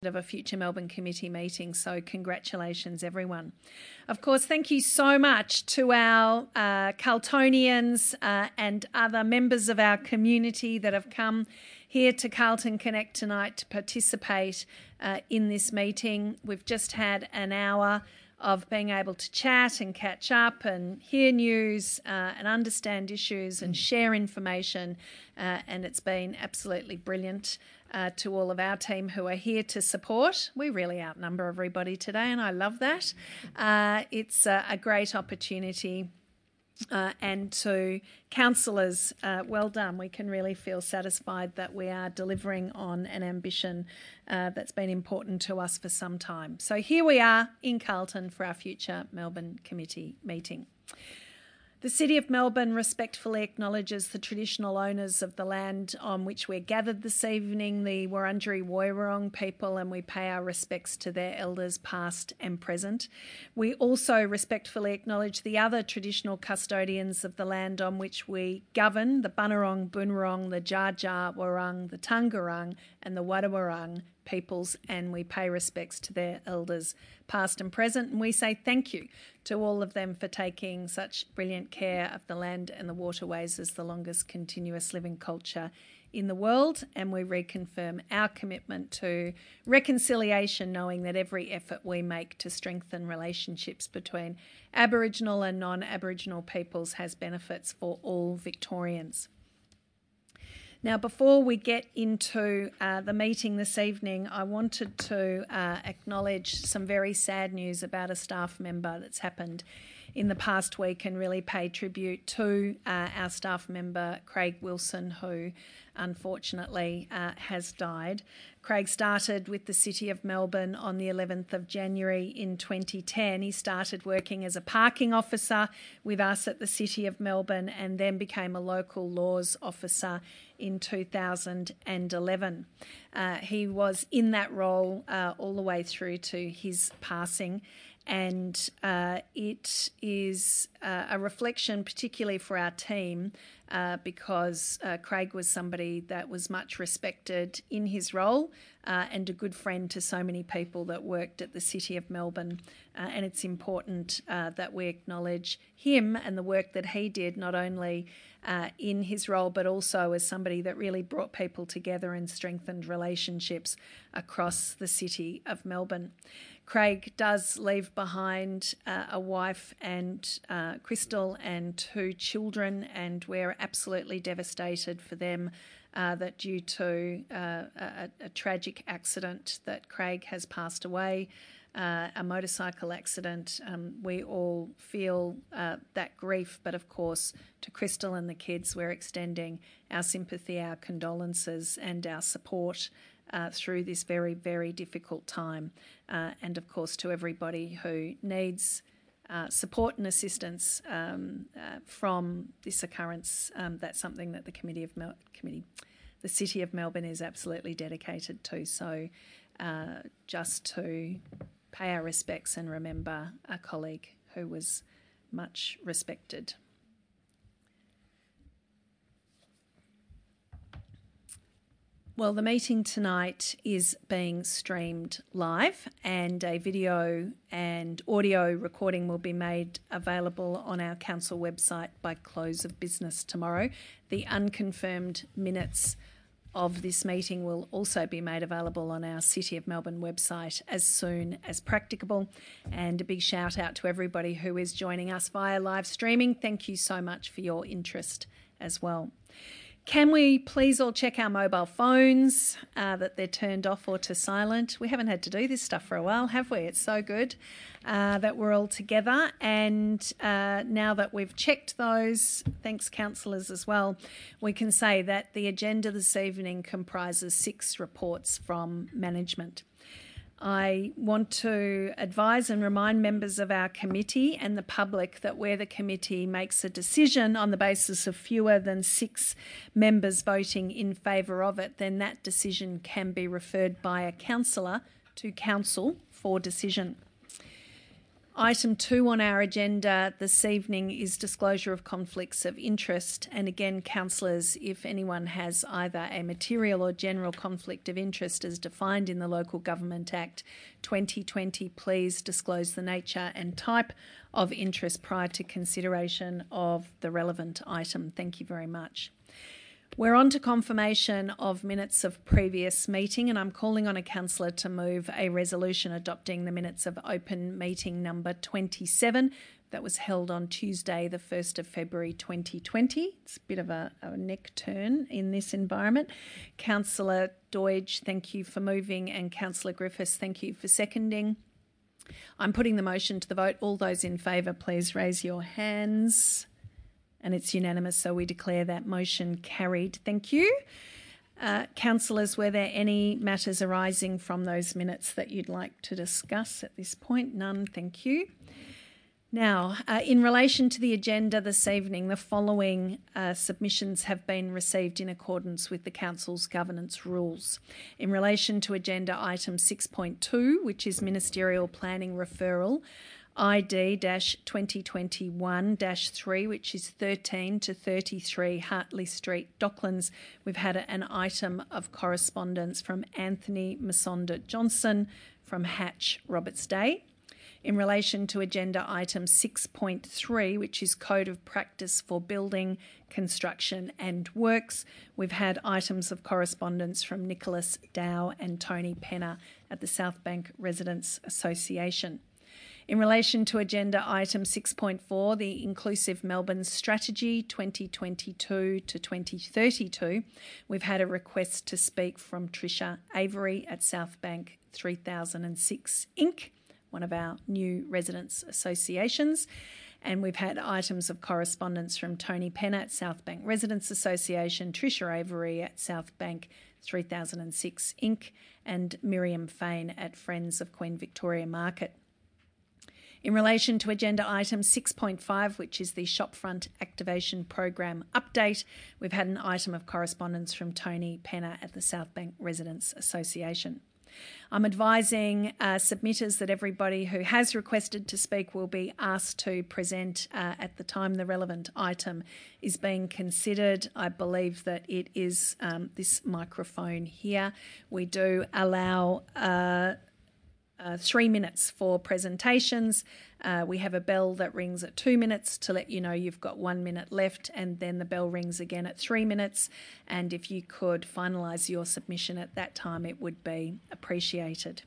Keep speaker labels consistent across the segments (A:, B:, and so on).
A: of a future Melbourne Committee meeting. So congratulations, everyone. Of course, thank you so much to our Carltonians and other members of our community that have come here to Carlton Connect tonight to participate in this meeting. We've just had an hour of being able to chat and catch up and hear news and understand issues and share information, and it's been absolutely brilliant to all of our team who are here to support. We really outnumber everybody today, and I love that. It's a great opportunity. And to councillors, well done. We can really feel satisfied that we are delivering on an ambition that's been important to us for some time. So here we are in Carlton for our future Melbourne Committee meeting. The City of Melbourne respectfully acknowledges the traditional owners of the land on which we're gathered this evening, the Wurundjeri Woiwurrung people, and we pay our respects to their elders past and present. We also respectfully acknowledge the other traditional custodians of the land on which we govern, the Bunurong, Boonwurrung, the Dja Dja Wurrung, the Taungurung and the Wadawurrung peoples, and we pay respects to their elders past and present, and we say thank you to all of them for taking such brilliant care of the land and the waterways as the longest continuous living culture in the world, and we reconfirm our commitment to reconciliation, knowing that every effort we make to strengthen relationships between Aboriginal and non-Aboriginal peoples has benefits for all Victorians. Now, before we get into the meeting this evening, I wanted to acknowledge some very sad news about a staff member that's happened in the past week and really pay tribute to our staff member, Craig Wilson, who unfortunately has died. Craig started with the City of Melbourne on the 11th of January in 2010. He started working as a parking officer with us at the City of Melbourne and then became a local laws officer in 2011. He was in that role all the way through to his passing, and it is a reflection, particularly for our team, because Craig was somebody that was much respected in his role and a good friend to so many people that worked at the City of Melbourne. And it's important that we acknowledge him and the work that he did, not only in his role, but also as somebody that really brought people together and strengthened relationships across the City of Melbourne. Craig does leave behind a wife and Crystal and 2 children, and we're absolutely devastated for them that due to a tragic accident that Craig has passed away, a motorcycle accident. We all feel that grief, but of course to Crystal and the kids we're extending our sympathy, our condolences and our support through this very, very difficult time. And of course to everybody who needs support and assistance from this occurrence. That's something that the City of Melbourne is absolutely dedicated to. So just to pay our respects and remember a colleague who was much respected. Well, the meeting tonight is being streamed live, and a video and audio recording will be made available on our council website by close of business tomorrow. The unconfirmed minutes of this meeting will also be made available on our City of Melbourne website as soon as practicable. And a big shout out to everybody who is joining us via live streaming. Thank you so much for your interest as well. Can we please all check our mobile phones, that they're turned off or to silent? We haven't had to do this stuff for a while, have we? It's so good that we're all together. And now that we've checked those, thanks councillors as well, we can say that the agenda this evening comprises 6 reports from management. I want to advise and remind members of our committee and the public that where the committee makes a decision on the basis of fewer than 6 members voting in favour of it, then that decision can be referred by a councillor to council for decision. Item 2 on our agenda this evening is disclosure of conflicts of interest. And again, councillors, if anyone has either a material or general conflict of interest as defined in the Local Government Act 2020, please disclose the nature and type of interest prior to consideration of the relevant item. Thank you very much. We're on to confirmation of minutes of previous meeting, and I'm calling on a councillor to move a resolution adopting the minutes of open meeting number 27 that was held on Tuesday, the 1st of February 2020. It's a bit of a neck turn in this environment. Councillor Doidge, thank you for moving, and Councillor Griffiths, thank you for seconding. I'm putting the motion to the vote. All those in favour, please raise your hands. And it's unanimous, so we declare that motion carried. Thank you. Councillors, were there any matters arising from those minutes that you'd like to discuss at this point? None, thank you. Now, in relation to the agenda this evening, the following submissions have been received in accordance with the Council's governance rules. In relation to agenda item 6.2, which is ministerial planning referral, ID-2021-3, which is 13 to 33 Hartley Street, Docklands. We've had an item of correspondence from Anthony Masonda Johnson from Hatch, Roberts Day. In relation to agenda item 6.3, which is Code of Practice for Building, Construction and Works, we've had items of correspondence from Nicholas Dow and Tony Penner at the South Bank Residents Association. In relation to agenda item 6.4, the Inclusive Melbourne Strategy 2022 to 2032, we've had a request to speak from Tricia Avery at South Bank 3006 Inc., one of our new residents associations. And we've had items of correspondence from Tony Penner at South Bank Residents Association, Tricia Avery at South Bank 3006 Inc., and Miriam Fain at Friends of Queen Victoria Market. In relation to agenda item 6.5, which is the Shopfront Activation Program update, we've had an item of correspondence from Tony Penner at the South Bank Residents Association. I'm advising submitters that everybody who has requested to speak will be asked to present at the time the relevant item is being considered. I believe that it is this microphone here. We do allow 3 minutes for presentations. We have a bell that rings at 2 minutes to let you know you've got 1 minute left, and then the bell rings again at 3 minutes. And if you could finalise your submission at that time, it would be appreciated.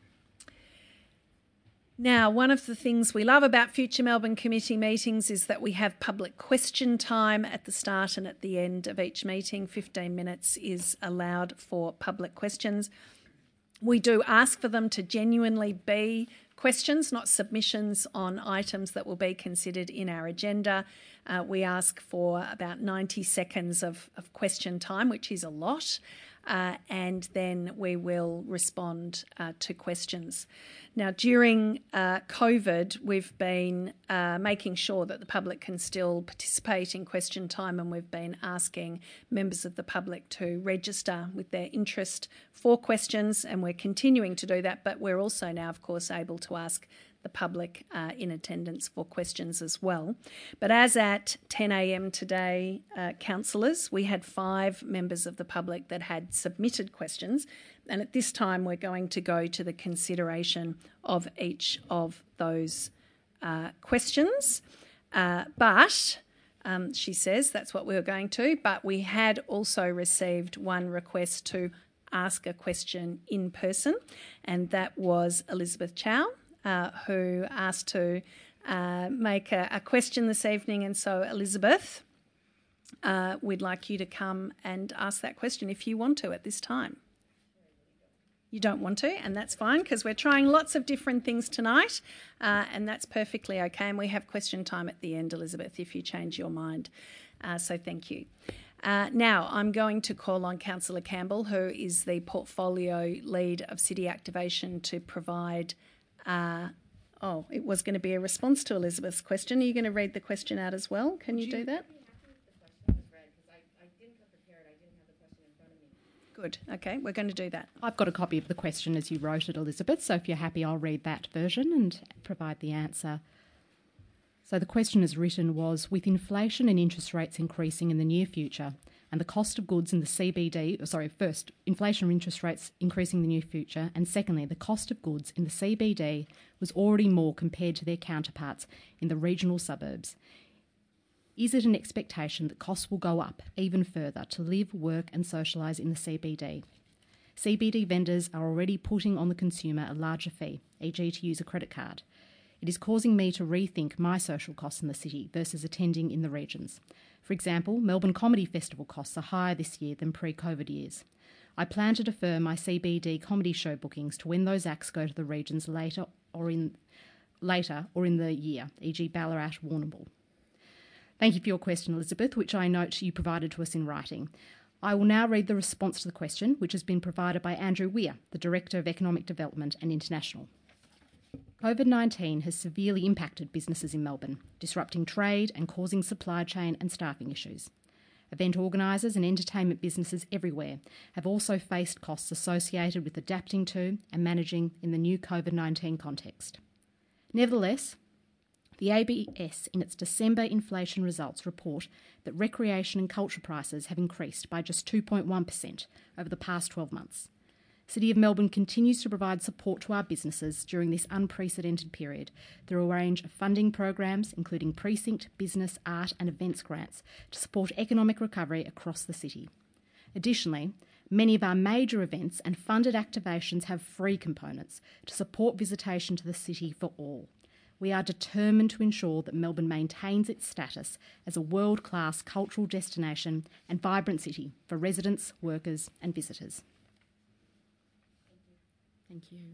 A: Now, one of the things we love about Future Melbourne Committee meetings is that we have public question time at the start and at the end of each meeting. 15 minutes is allowed for public questions. We do ask for them to genuinely be questions, not submissions on items that will be considered in our agenda. We ask for about 90 seconds of question time, which is a lot, and then we will respond to questions. Now, during COVID, we've been making sure that the public can still participate in question time, and we've been asking members of the public to register with their interest for questions, and we're continuing to do that, but we're also now, of course, able to ask the public in attendance for questions as well. But as at 10 a.m. today, councillors, we had 5 members of the public that had submitted questions, and at this time we're going to go to the consideration of each of those questions. She says that's what we were going to, but we had also received one request to ask a question in person, and that was Elizabeth Chow, who asked to make a question this evening. And so, Elizabeth, we'd like you to come and ask that question if you want to at this time. You don't want to, and that's fine, because we're trying lots of different things tonight, and that's perfectly okay. And we have question time at the end, Elizabeth, if you change your mind. So thank you. Now, I'm going to call on Councillor Campbell, who is the portfolio lead of City Activation, to provide... it was going to be a response to Elizabeth's question. Are you going to read the question out as well? Can you do that? Good. Okay, we're going to do that.
B: I've got a copy of the question as you wrote it, Elizabeth, so if you're happy, I'll read that version and provide the answer So the question as written was, with inflation and interest rates increasing in the near future and the cost of goods in the CBD, first, inflation and interest rates increasing in the near future, and secondly, the cost of goods in the CBD was already more compared to their counterparts in the regional suburbs. Is it an expectation that costs will go up even further to live, work and socialise in the CBD? CBD vendors are already putting on the consumer a larger fee, e.g. to use a credit card. It is causing me to rethink my social costs in the city versus attending in the regions. For example, Melbourne Comedy Festival costs are higher this year than pre-COVID years. I plan to defer my CBD comedy show bookings to when those acts go to the regions later or in the year, e.g. Ballarat, Warrnambool. Thank you for your question, Elizabeth, which I note you provided to us in writing. I will now read the response to the question, which has been provided by Andrew Weir, the Director of Economic Development and International. COVID-19 has severely impacted businesses in Melbourne, disrupting trade and causing supply chain and staffing issues. Event organisers and entertainment businesses everywhere have also faced costs associated with adapting to and managing in the new COVID-19 context. Nevertheless, the ABS, in its December inflation results, report that recreation and culture prices have increased by just 2.1% over the past 12 months. City of Melbourne continues to provide support to our businesses during this unprecedented period through a range of funding programs, including precinct, business, art and events grants to support economic recovery across the city. Additionally, many of our major events and funded activations have free components to support visitation to the city for all. We are determined to ensure that Melbourne maintains its status as a world-class cultural destination and vibrant city for residents, workers and visitors. Thank you.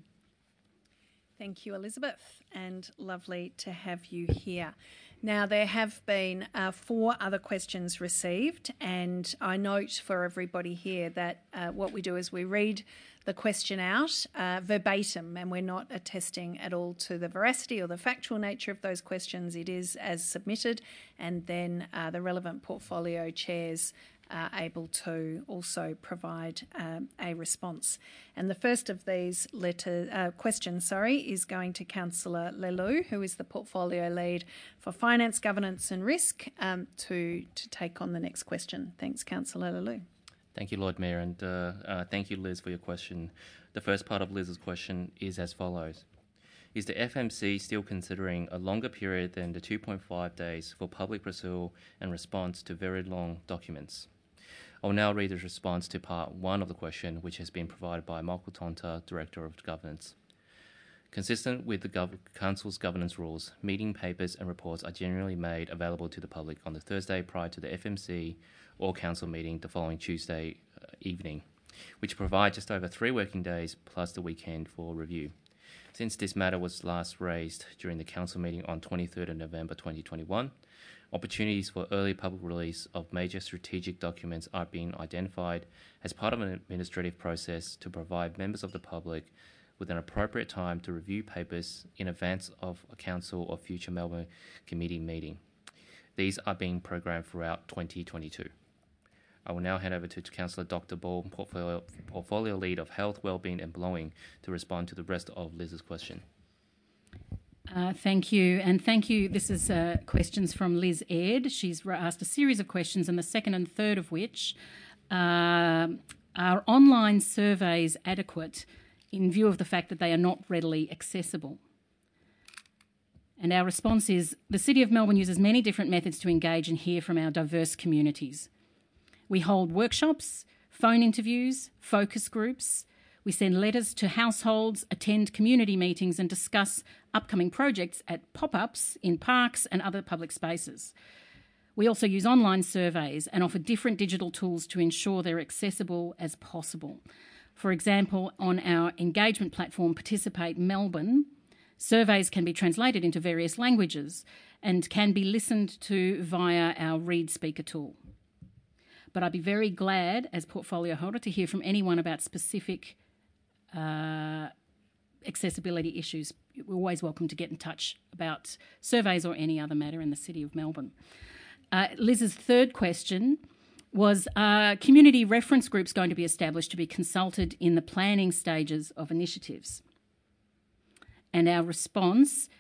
A: Thank you, Elizabeth, and lovely to have you here. Now, there have been 4 other questions received, and I note for everybody here that what we do is we read the question out verbatim, and we're not attesting at all to the veracity or the factual nature of those questions. It is as submitted, and then the relevant portfolio chairs are able to also provide a response. And the first of these questions is going to Councillor Lelou, who is the portfolio lead for Finance, Governance and Risk, to take on the next question. Thanks, Councillor Lelou.
C: Thank you, Lord Mayor, and thank you, Liz, for your question. The first part of Liz's question is as follows. Is the FMC still considering a longer period than the 2.5 days for public pursuit and response to very long documents? I will now read the response to part 1 of the question, which has been provided by Michael Tonta, Director of Governance. Consistent with the Council's governance rules, meeting papers and reports are generally made available to the public on the Thursday prior to the FMC or Council meeting the following Tuesday evening, which provide just over 3 working days plus the weekend for review. Since this matter was last raised during the Council meeting on 23rd of November 2021, opportunities for early public release of major strategic documents are being identified as part of an administrative process to provide members of the public with an appropriate time to review papers in advance of a Council or future Melbourne Committee meeting. These are being programmed throughout 2022. I will now hand over to Councillor Dr. Ball, Portfolio Lead of Health, Wellbeing and Belonging, to respond to the rest of Liz's question.
D: Thank you, and thank you. This is questions from Liz Aird. She's asked a series of questions, and the second and third of which are online surveys adequate in view of the fact that they are not readily accessible? And our response is, the City of Melbourne uses many different methods to engage and hear from our diverse communities. We hold workshops, phone interviews, focus groups. We send letters to households, attend community meetings and discuss upcoming projects at pop-ups in parks and other public spaces. We also use online surveys and offer different digital tools to ensure they're accessible as possible. For example, on our engagement platform, Participate Melbourne, surveys can be translated into various languages and can be listened to via our Read Speaker tool. But I'd be very glad, as portfolio holder, to hear from anyone about specific accessibility issues. We're always welcome to get in touch about surveys or any other matter in the City of Melbourne. Liz's third question was, are community reference groups going to be established to be consulted in the planning stages of initiatives? And our response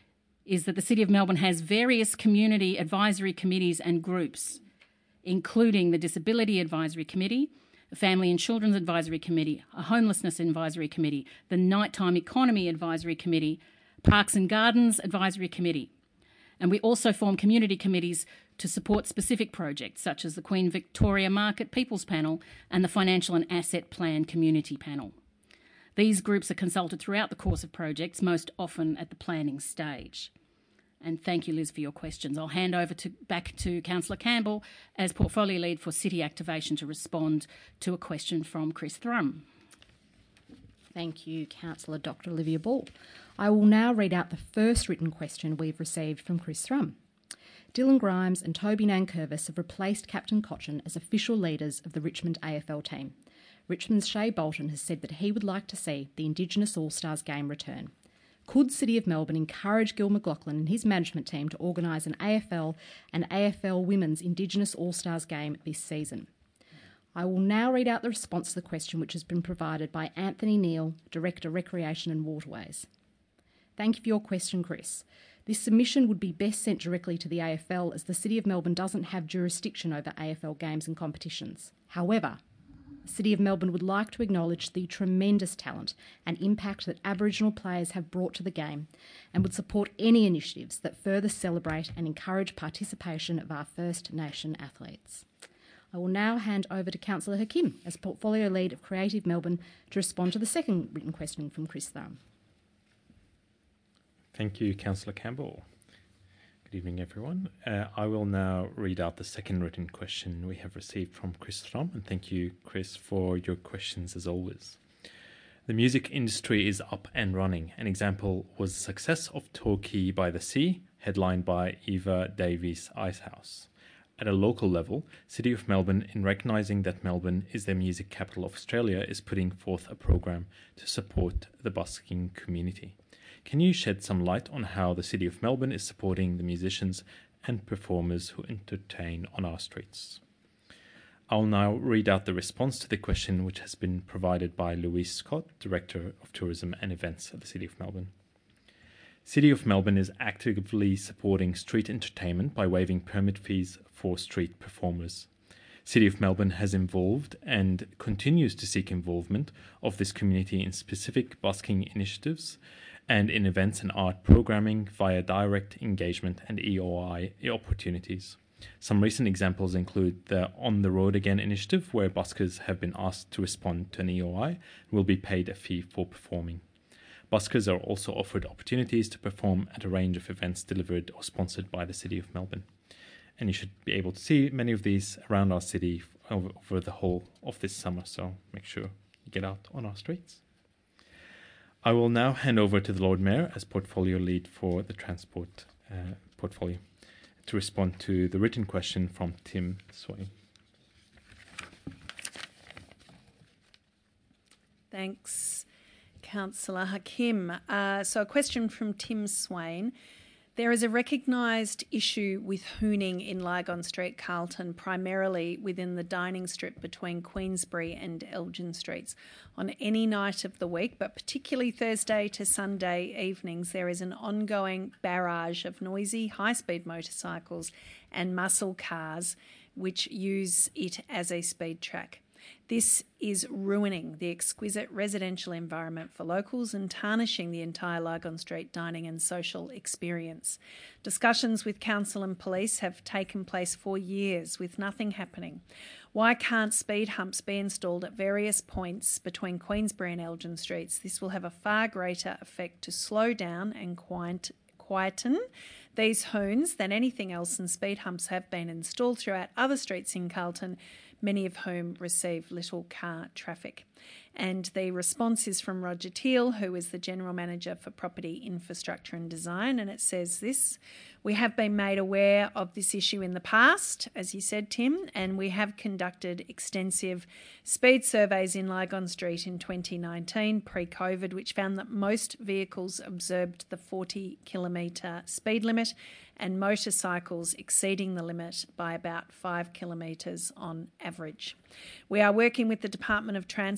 D: is that the City of Melbourne has various community advisory committees and groups, including the Disability Advisory Committee, the Family and Children's Advisory Committee, a Homelessness Advisory Committee, the Nighttime Economy Advisory Committee, Parks and Gardens Advisory Committee. And we also form community committees to support specific projects such as the Queen Victoria Market People's Panel and the Financial and Asset Plan Community Panel. These groups are consulted throughout the course of projects, most often at the planning stage. And thank you, Liz, for your questions. I'll hand over back to Councillor Campbell as Portfolio Lead for City Activation to respond to a question from Chris Thrum.
B: Thank you, Councillor Dr. Olivia Ball. I will now read out the first written question we've received from Chris Thrum. Dylan Grimes and Toby Nankervis have replaced Captain Cochin as official leaders of the Richmond AFL team. Richmond's Shea Bolton has said that he would like to see the Indigenous All-Stars game return. Could City of Melbourne encourage Gil McLaughlin and his management team to organise an AFL and AFL Women's Indigenous All-Stars game this season? I will now read out the response to the question, which has been provided by Anthony Neal, Director, Recreation and Waterways. Thank you for your question, Chris. This submission would be best sent directly to the AFL, as the City of Melbourne doesn't have jurisdiction over AFL games and competitions. However, the City of Melbourne would like to acknowledge the tremendous talent and impact that Aboriginal players have brought to the game and would support any initiatives that further celebrate and encourage participation of our First Nation athletes. I will now hand over to Councillor Hakim as Portfolio Lead of Creative Melbourne to respond to the second written question from Chris Thrum.
E: Thank you, Councillor Campbell. Good evening, everyone. I will now read out the second written question we have received from Chris Thrum, and thank you, Chris, for your questions as always. The music industry is up and running. An example was the success of Torquay by the Sea, headlined by Eva Davies Icehouse. At a local level, City of Melbourne, in recognising that Melbourne is the music capital of Australia, is putting forth a program to support the busking community. Can you shed some light on how the City of Melbourne is supporting the musicians and performers who entertain on our streets? I'll now read out the response to the question, which has been provided by Louise Scott, Director of Tourism and Events at the City of Melbourne. City of Melbourne is actively supporting street entertainment by waiving permit fees for street performers. City of Melbourne has involved and continues to seek involvement of this community in specific busking initiatives and in events and art programming via direct engagement and EOI opportunities. Some recent examples include the On the Road Again initiative, where buskers have been asked to respond to an EOI and will be paid a fee for performing. Buskers are also offered opportunities to perform at a range of events delivered or sponsored by the City of Melbourne. And you should be able to see many of these around our city over the whole of this summer, so make sure you get out on our streets. I will now hand over to the Lord Mayor as Portfolio Lead for the Transport Portfolio to respond to the written question from Tim Swain.
A: Thanks, Councillor Hakim. So a question from Tim Swain. There is a recognised issue with hooning in Lygon Street, Carlton, primarily within the dining strip between Queensbury and Elgin Streets. On any night of the week, but particularly Thursday to Sunday evenings, there is an ongoing barrage of noisy, high-speed motorcycles and muscle cars which use it as a speed track. This is ruining the exquisite residential environment for locals and tarnishing the entire Lygon Street dining and social experience. Discussions with council and police have taken place for years with nothing happening. Why can't speed humps be installed at various points between Queensbury and Elgin Streets? This will have a far greater effect to slow down and quieten these hoons than anything else, and speed humps have been installed throughout other streets in Carlton, many of whom receive little car traffic. And the response is from Roger Teal, who is the General Manager for Property, Infrastructure and Design, and it says this: we have been made aware of this issue in the past, as you said, Tim, and we have conducted extensive speed surveys in Lygon Street in 2019, pre-COVID, which found that most vehicles observed the 40-kilometre speed limit and motorcycles exceeding the limit by about 5 kilometres on average. We are working with the Department of Transport, who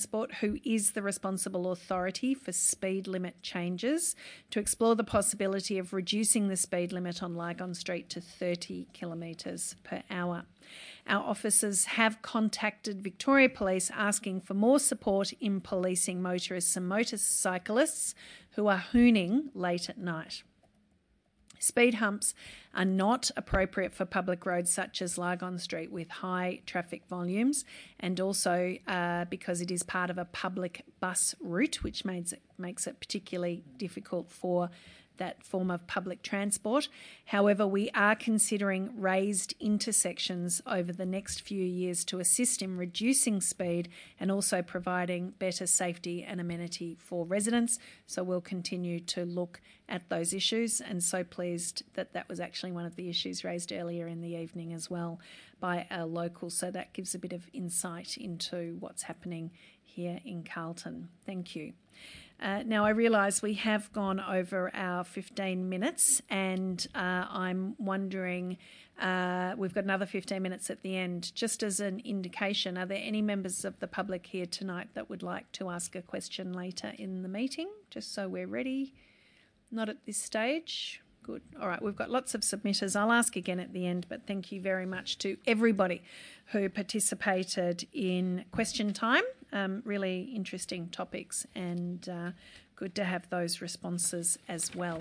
A: who is the responsible authority for speed limit changes, to explore the possibility of reducing the speed limit on Lygon Street to 30 kilometres per hour. Our officers have contacted Victoria Police asking for more support in policing motorists and motorcyclists who are hooning late at night. Speed humps are not appropriate for public roads such as Lygon Street with high traffic volumes, and also because it is part of a public bus route, which makes it particularly difficult for that form of public transport. However, we are considering raised intersections over the next few years to assist in reducing speed and also providing better safety and amenity for residents. So we'll continue to look at those issues, and so pleased that that was actually one of the issues raised earlier in the evening as well by a local. So that gives a bit of insight into what's happening here in Carlton. Thank you. Now, I realise we have gone over our 15 minutes, and I'm wondering, we've got another 15 minutes at the end. Just as an indication, are there any members of the public here tonight that would like to ask a question later in the meeting, just so we're ready? Not at this stage. Good. All right, we've got lots of submitters. I'll ask again at the end, but thank you very much to everybody who participated in question time. Really interesting topics, and good to have those responses as well.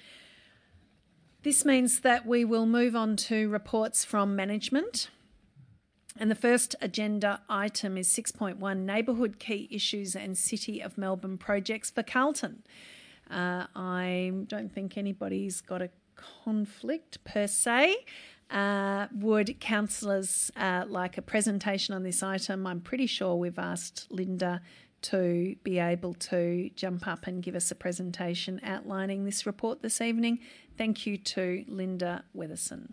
A: This means that we will move on to reports from management. And the first agenda item is 6.1, Neighbourhood Key Issues and City of Melbourne Projects for Carlton. I don't think anybody's got a conflict per se. Would councillors like a presentation on this item? I'm pretty sure we've asked Linda to be able to jump up and give us a presentation outlining this report this evening. Thank you to Linda Weatherson.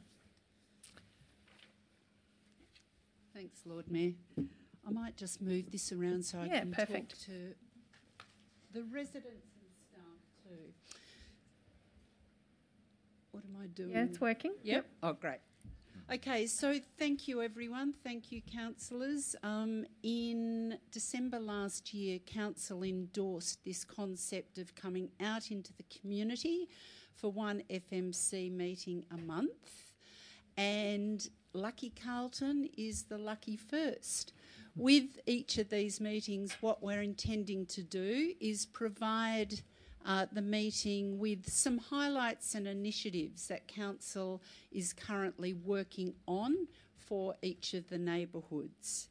F: Thanks, Lord Mayor. I might just move this around so I can talk to the residents. What am I doing?
A: Yeah, it's working.
F: Yep. Oh, great. Okay, so thank you, everyone. Thank you, councillors. In December last year, council endorsed this concept of coming out into the community for one FMC meeting a month, and Lucky Carlton is the lucky first. With each of these meetings, what we're intending to do is provide the meeting with some highlights and initiatives that council is currently working on for each of the neighbourhoods.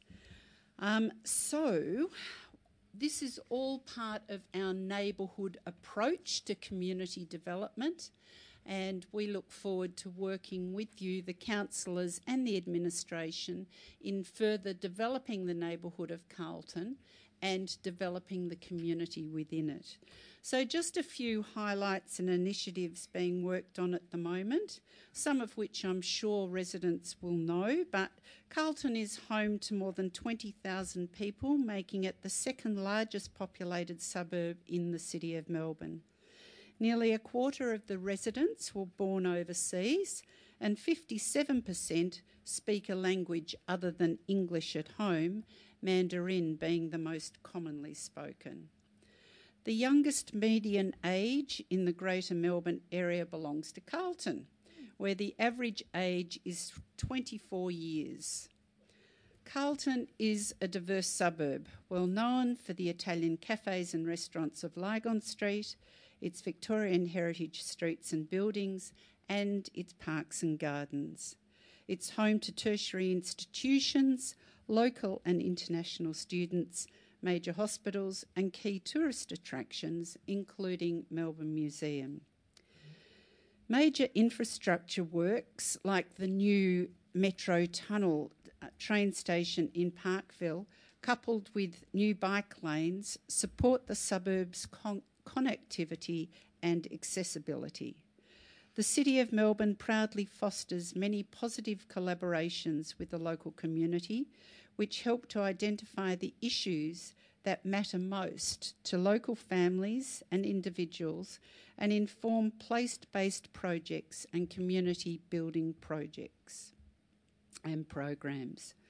F: So this is all part of our neighbourhood approach to community development, and we look forward to working with you, the councillors and the administration, in further developing the neighbourhood of Carlton and developing the community within it. So just a few highlights and initiatives being worked on at the moment, some of which I'm sure residents will know, but Carlton is home to more than 20,000 people, making it the second largest populated suburb in the city of Melbourne. Nearly a quarter of the residents were born overseas, and 57% speak a language other than English at home, Mandarin being the most commonly spoken. The youngest median age in the Greater Melbourne area belongs to Carlton, where the average age is 24 years. Carlton is a diverse suburb, well known for the Italian cafes and restaurants of Lygon Street, its Victorian heritage streets and buildings, and its parks and gardens. It's home to tertiary institutions, local and international students, major hospitals and key tourist attractions, including Melbourne Museum. Major infrastructure works like the new Metro Tunnel train station in Parkville, coupled with new bike lanes, support the suburb's connectivity and accessibility. The City of Melbourne proudly fosters many positive collaborations with the local community, which help to identify the issues that matter most to local families and individuals and inform place-based projects and community building projects and programs.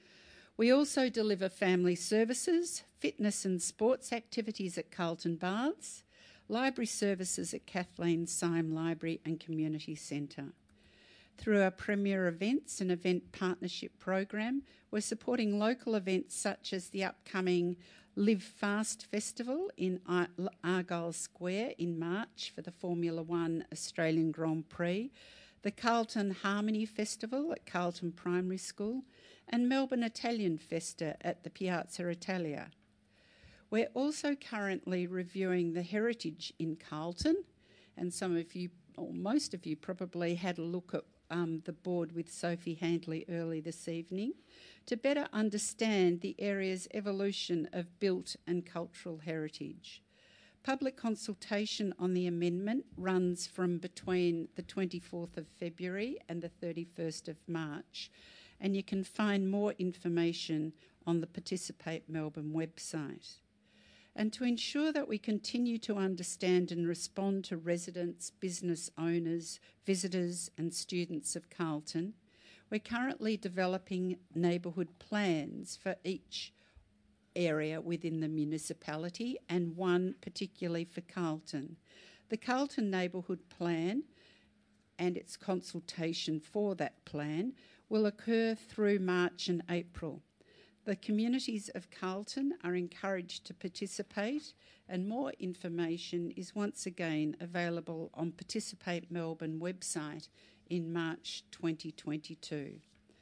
F: We also deliver family services, fitness and sports activities at Carlton Baths, library services at Kathleen Syme Library and Community Centre. Through our premier events and event partnership program, we're supporting local events such as the upcoming Live Fast Festival in Argyle Square in March for the Formula One Australian Grand Prix, the Carlton Harmony Festival at Carlton Primary School, and Melbourne Italian Festa at the Piazza Italia. We're also currently reviewing the heritage in Carlton, and some of you, or most of you, probably had a look at the board with Sophie Handley early this evening to better understand the area's evolution of built and cultural heritage. Public consultation on the amendment runs from between the 24th of February and the 31st of March, and you can find more information on the Participate Melbourne website. And to ensure that we continue to understand and respond to residents, business owners, visitors and students of Carlton, we're currently developing neighbourhood plans for each area within the municipality and one particularly for Carlton. The Carlton Neighbourhood Plan and its consultation for that plan will occur through March and April. The communities of Carlton are encouraged to participate, and more information is once again available on Participate Melbourne website in March 2022.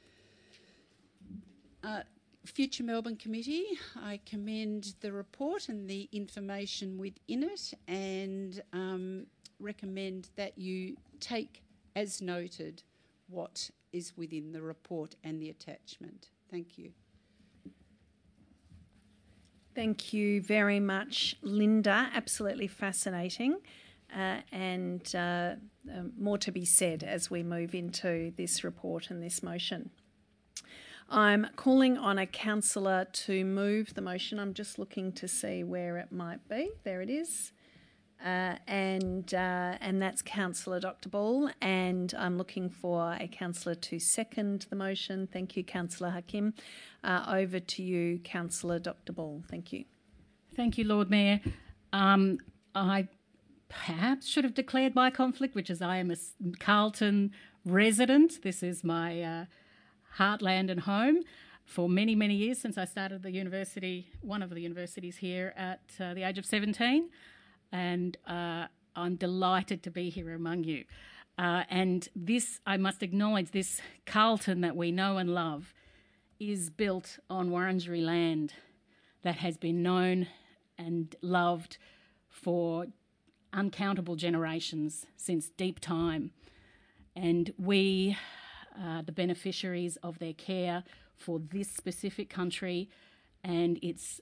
F: Future Melbourne Committee, I commend the report and the information within it and recommend that you take as noted what is within the report and the attachment. Thank you.
A: Thank you very much, Linda. Absolutely fascinating, and more to be said as we move into this report and this motion. I'm calling on a councillor to move the motion. I'm just looking to see where it might be. There it is. And that's Councillor Dr. Ball, and I'm looking for a councillor to second the motion. Thank you, Councillor Hakim. Over to you, Councillor Dr. Ball. Thank you.
D: Thank you, Lord Mayor. I perhaps should have declared my conflict, which is I am a Carlton resident. This is my heartland and home for many, many years since I started the university, one of the universities here at the age of 17. And I'm delighted to be here among you. And this, I must acknowledge, this Carlton that we know and love is built on Wurundjeri land that has been known and loved for uncountable generations since deep time. And we are the beneficiaries of their care for this specific country and its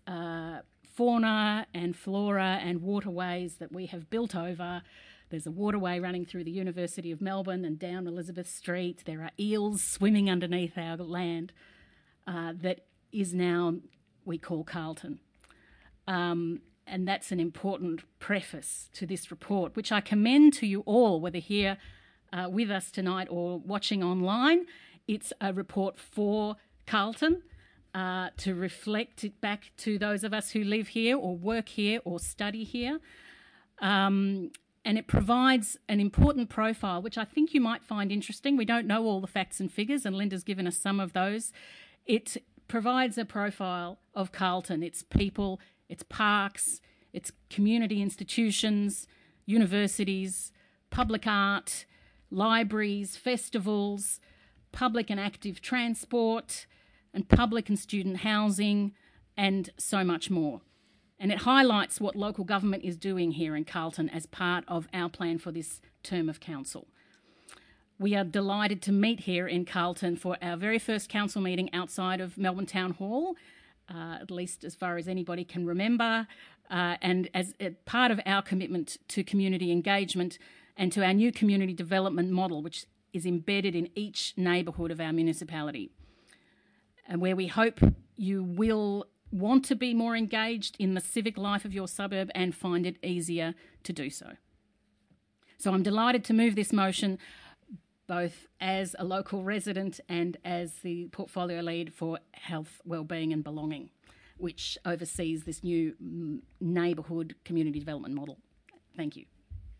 D: fauna and flora and waterways that we have built over. There's a waterway running through the University of Melbourne and down Elizabeth Street. There are eels swimming underneath our land that is now, we call Carlton. And that's an important preface to this report, which I commend to you all, whether here with us tonight or watching online. It's a report for Carlton, to reflect it back to those of us who live here or work here or study here. And it provides an important profile, which I think you might find interesting. We don't know all the facts and figures, and Linda's given us some of those. It provides a profile of Carlton, its people, its parks, its community institutions, universities, public art, libraries, festivals, public and active transport, and public and student housing, and so much more. And it highlights what local government is doing here in Carlton as part of our plan for this term of council. We are delighted to meet here in Carlton for our very first council meeting outside of Melbourne Town Hall, at least as far as anybody can remember, and as a part of our commitment to community engagement and to our new community development model, which is embedded in each neighbourhood of our municipality, and where we hope you will want to be more engaged in the civic life of your suburb and find it easier to do so. So I'm delighted to move this motion both as a local resident and as the portfolio lead for health, wellbeing and belonging, which oversees this new neighbourhood community development model. Thank you.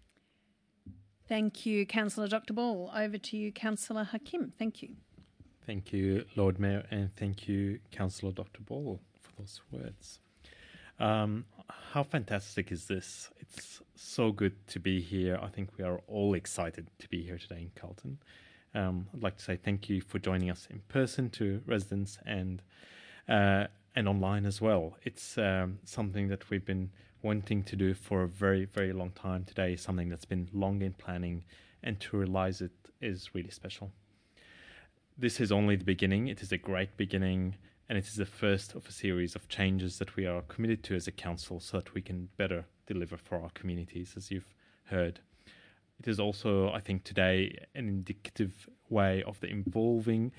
A: Thank you, Councillor Dr. Ball. Over to you, Councillor Hakim. Thank you.
E: Thank you, Lord Mayor, and thank you, Councillor Dr. Ball, for those words. How fantastic is this? It's so good to be here. I think we are all excited to be here today in Carlton. I'd like to say thank you for joining us in person to residents and online as well. It's something that we've been wanting to do for a very, very long time. Today is something that's been long in planning, and to realise it is really special. This is only the beginning. It is a great beginning, and it is the first of a series of changes that we are committed to as a council so that we can better deliver for our communities, as you've heard. It is also, I think, today an indicative way of the evolving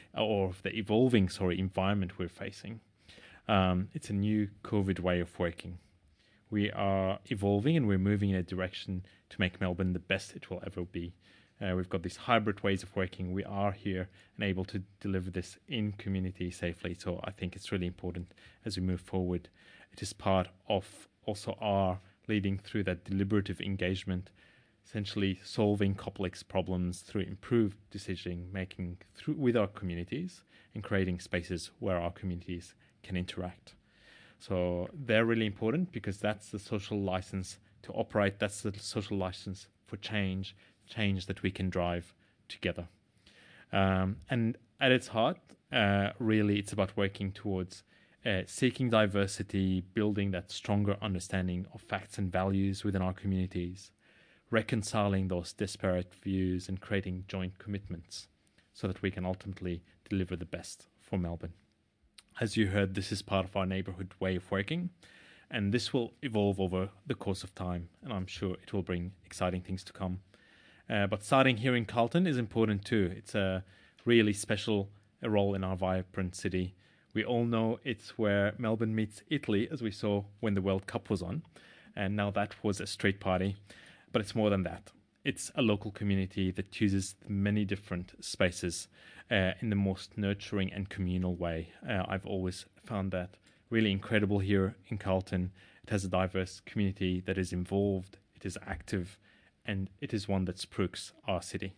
E: environment we're facing. It's a new COVID way of working. We are evolving and we're moving in a direction to make Melbourne the best it will ever be. We've got these hybrid ways of working. We are here and able to deliver this in community safely. So I think it's really important as we move forward. It is part of also our leading through that deliberative engagement, essentially solving complex problems through improved decision making with our communities and creating spaces where our communities can interact. So they're really important because that's the social license to operate. That's the social license for change that we can drive together. And at its heart, really, it's about working towards seeking diversity, building that stronger understanding of facts and values within our communities, reconciling those disparate views and creating joint commitments so that we can ultimately deliver the best for Melbourne. As you heard, this is part of our neighbourhood way of working, and this will evolve over the course of time, and I'm sure it will bring exciting things to come. But starting here in Carlton is important too. It's a really special role in our vibrant city. We all know it's where Melbourne meets Italy, as we saw when the World Cup was on, and now that was a street party. But it's more than that. It's a local community that uses many different spaces in the most nurturing and communal way. I've always found that really incredible here in Carlton. It has a diverse community that is involved, it is active, and it is one that spruiks our city.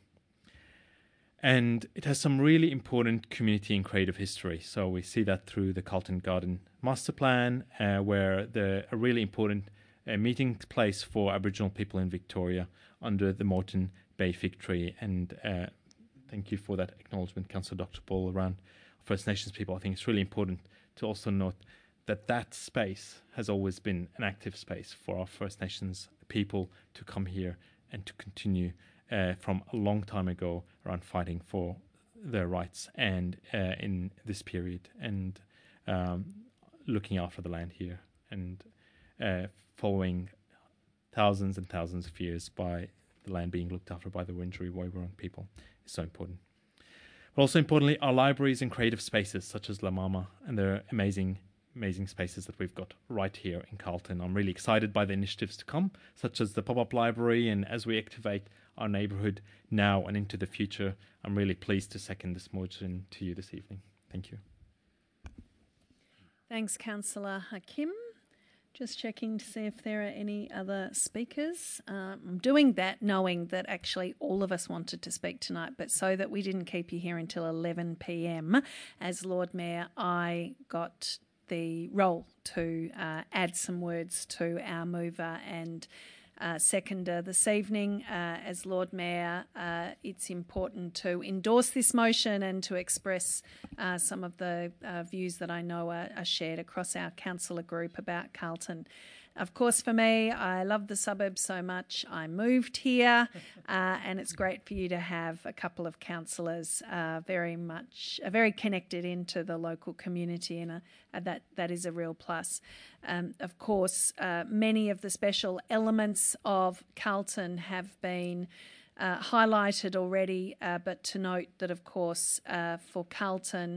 E: And it has some really important community and creative history. So we see that through the Carlton Garden Master Plan, where a really important meeting place for Aboriginal people in Victoria under the Moreton Bay Fig Tree. And thank you for that acknowledgement, Councillor Dr. Ball, around First Nations people. I think it's really important to also note that that space has always been an active space for our First Nations people to come here and to continue from a long time ago around fighting for their rights and in this period and looking after the land here and following thousands and thousands of years by the land being looked after by the Wurundjeri Woi-wurrung people is so important. But also importantly, our libraries and creative spaces such as La Mama and their amazing spaces that we've got right here in Carlton. I'm really excited by the initiatives to come, such as the pop-up library, and as we activate our neighbourhood now and into the future, I'm really pleased to second this motion to you this evening. Thank you.
A: Thanks, Councillor Hakim. Just checking to see if there are any other speakers. I'm doing that knowing that actually all of us wanted to speak tonight, but so that we didn't keep you here until 11 p.m, as Lord Mayor, I got the role to add some words to our mover and seconder this evening. As Lord Mayor, it's important to endorse this motion and to express some of the views that I know are shared across our councillor group about Carlton. Of course, for me, I love the suburbs so much. I moved here, and it's great for you to have a couple of councillors very connected into the local community, and that is a real plus. Of course, many of the special elements of Carlton have been highlighted already, but to note that, of course, for Carlton,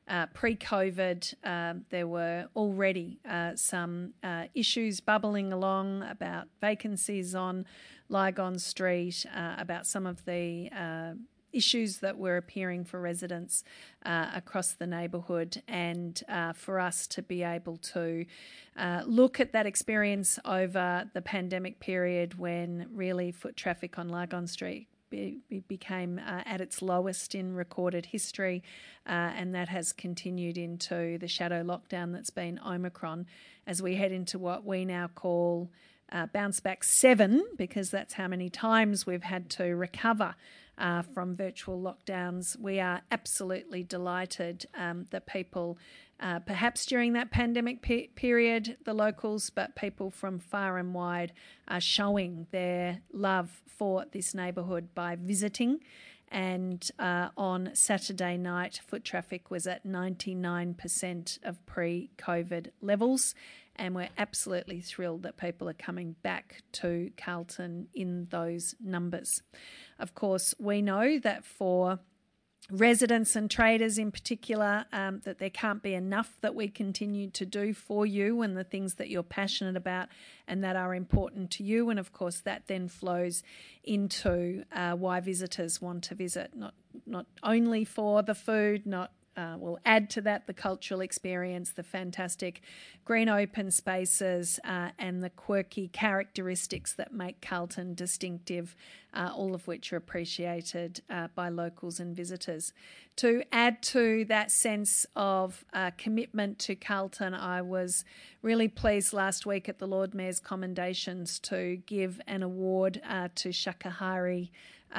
A: pre-COVID, there were already some issues bubbling along about vacancies on Lygon Street, about some of the issues that were appearing for residents across the neighbourhood, and for us to be able to look at that experience over the pandemic period when really foot traffic on Largon Street became at its lowest in recorded history, and that has continued into the shadow lockdown that's been Omicron, as we head into what we now call bounce back 7, because that's how many times we've had to recover from virtual lockdowns. We are absolutely delighted that people, perhaps during that pandemic period, the locals, but people from far and wide, are showing their love for this neighbourhood by visiting. And on Saturday night, foot traffic was at 99% of pre-COVID levels. And we're absolutely thrilled that people are coming back to Carlton in those numbers. Of course, we know that for residents and traders in particular, that there can't be enough that we continue to do for you and the things that you're passionate about and that are important to you. And of course, that then flows into why visitors want to visit, not only for the food, we'll add to that the cultural experience, the fantastic green open spaces, and the quirky characteristics that make Carlton distinctive, all of which are appreciated by locals and visitors. To add to that sense of commitment to Carlton, I was really pleased last week at the Lord Mayor's commendations to give an award to Shakahari,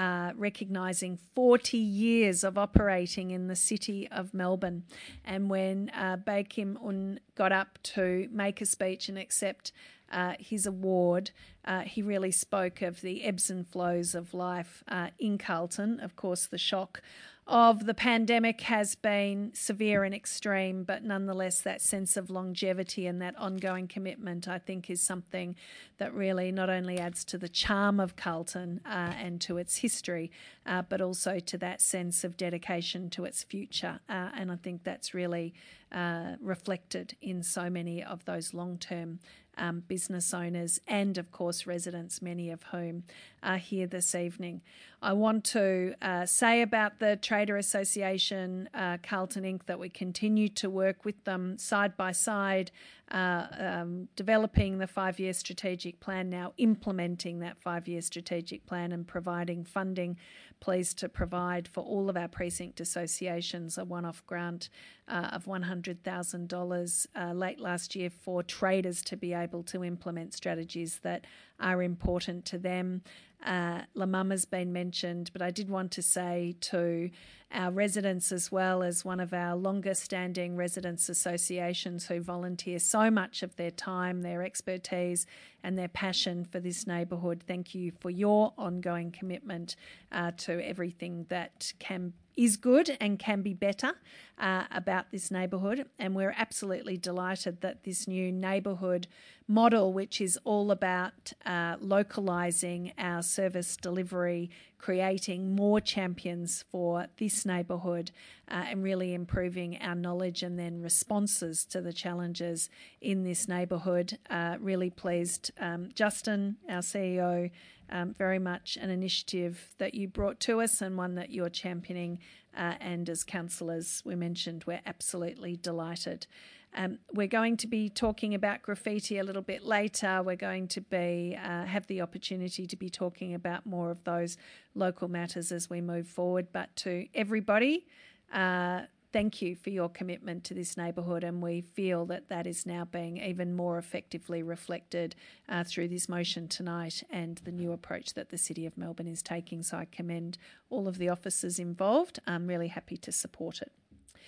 A: recognising 40 years of operating in the city of Melbourne. And when Bae Kim Un got up to make a speech and accept his award, he really spoke of the ebbs and flows of life in Carlton. Of course, the shock of the pandemic has been severe and extreme, but nonetheless that sense of longevity and that ongoing commitment, I think, is something that really not only adds to the charm of Carlton and to its history, but also to that sense of dedication to its future. And I think that's really reflected in so many of those long-term business owners and, of course, residents, many of whom are here this evening. I want to say about the Trader Association, Carlton Inc., that we continue to work with them side by side, developing the 5-year strategic plan, now implementing that 5-year strategic plan and providing funding. Pleased to provide for all of our precinct associations a one-off grant of $100,000 late last year for traders to be able to implement strategies that are important to them. La Mama's been mentioned, but I did want to say to our residents, as well as one of our longest standing residents associations who volunteer so much of their time, their expertise and their passion for this neighbourhood, thank you for your ongoing commitment to everything that is good and can be better about this neighbourhood. And we're absolutely delighted that this new neighbourhood model, which is all about localising our service delivery, creating more champions for this neighbourhood, and really improving our knowledge and then responses to the challenges in this neighbourhood. Really pleased, Justin, our CEO, very much an initiative that you brought to us and one that you're championing. And as councillors, we mentioned, we're absolutely delighted. We're going to be talking about graffiti a little bit later. We're going to have the opportunity to be talking about more of those local matters as we move forward. But to everybody, thank you for your commitment to this neighbourhood, and we feel that that is now being even more effectively reflected through this motion tonight and the new approach that the City of Melbourne is taking. So I commend all of the officers involved. I'm really happy to support it.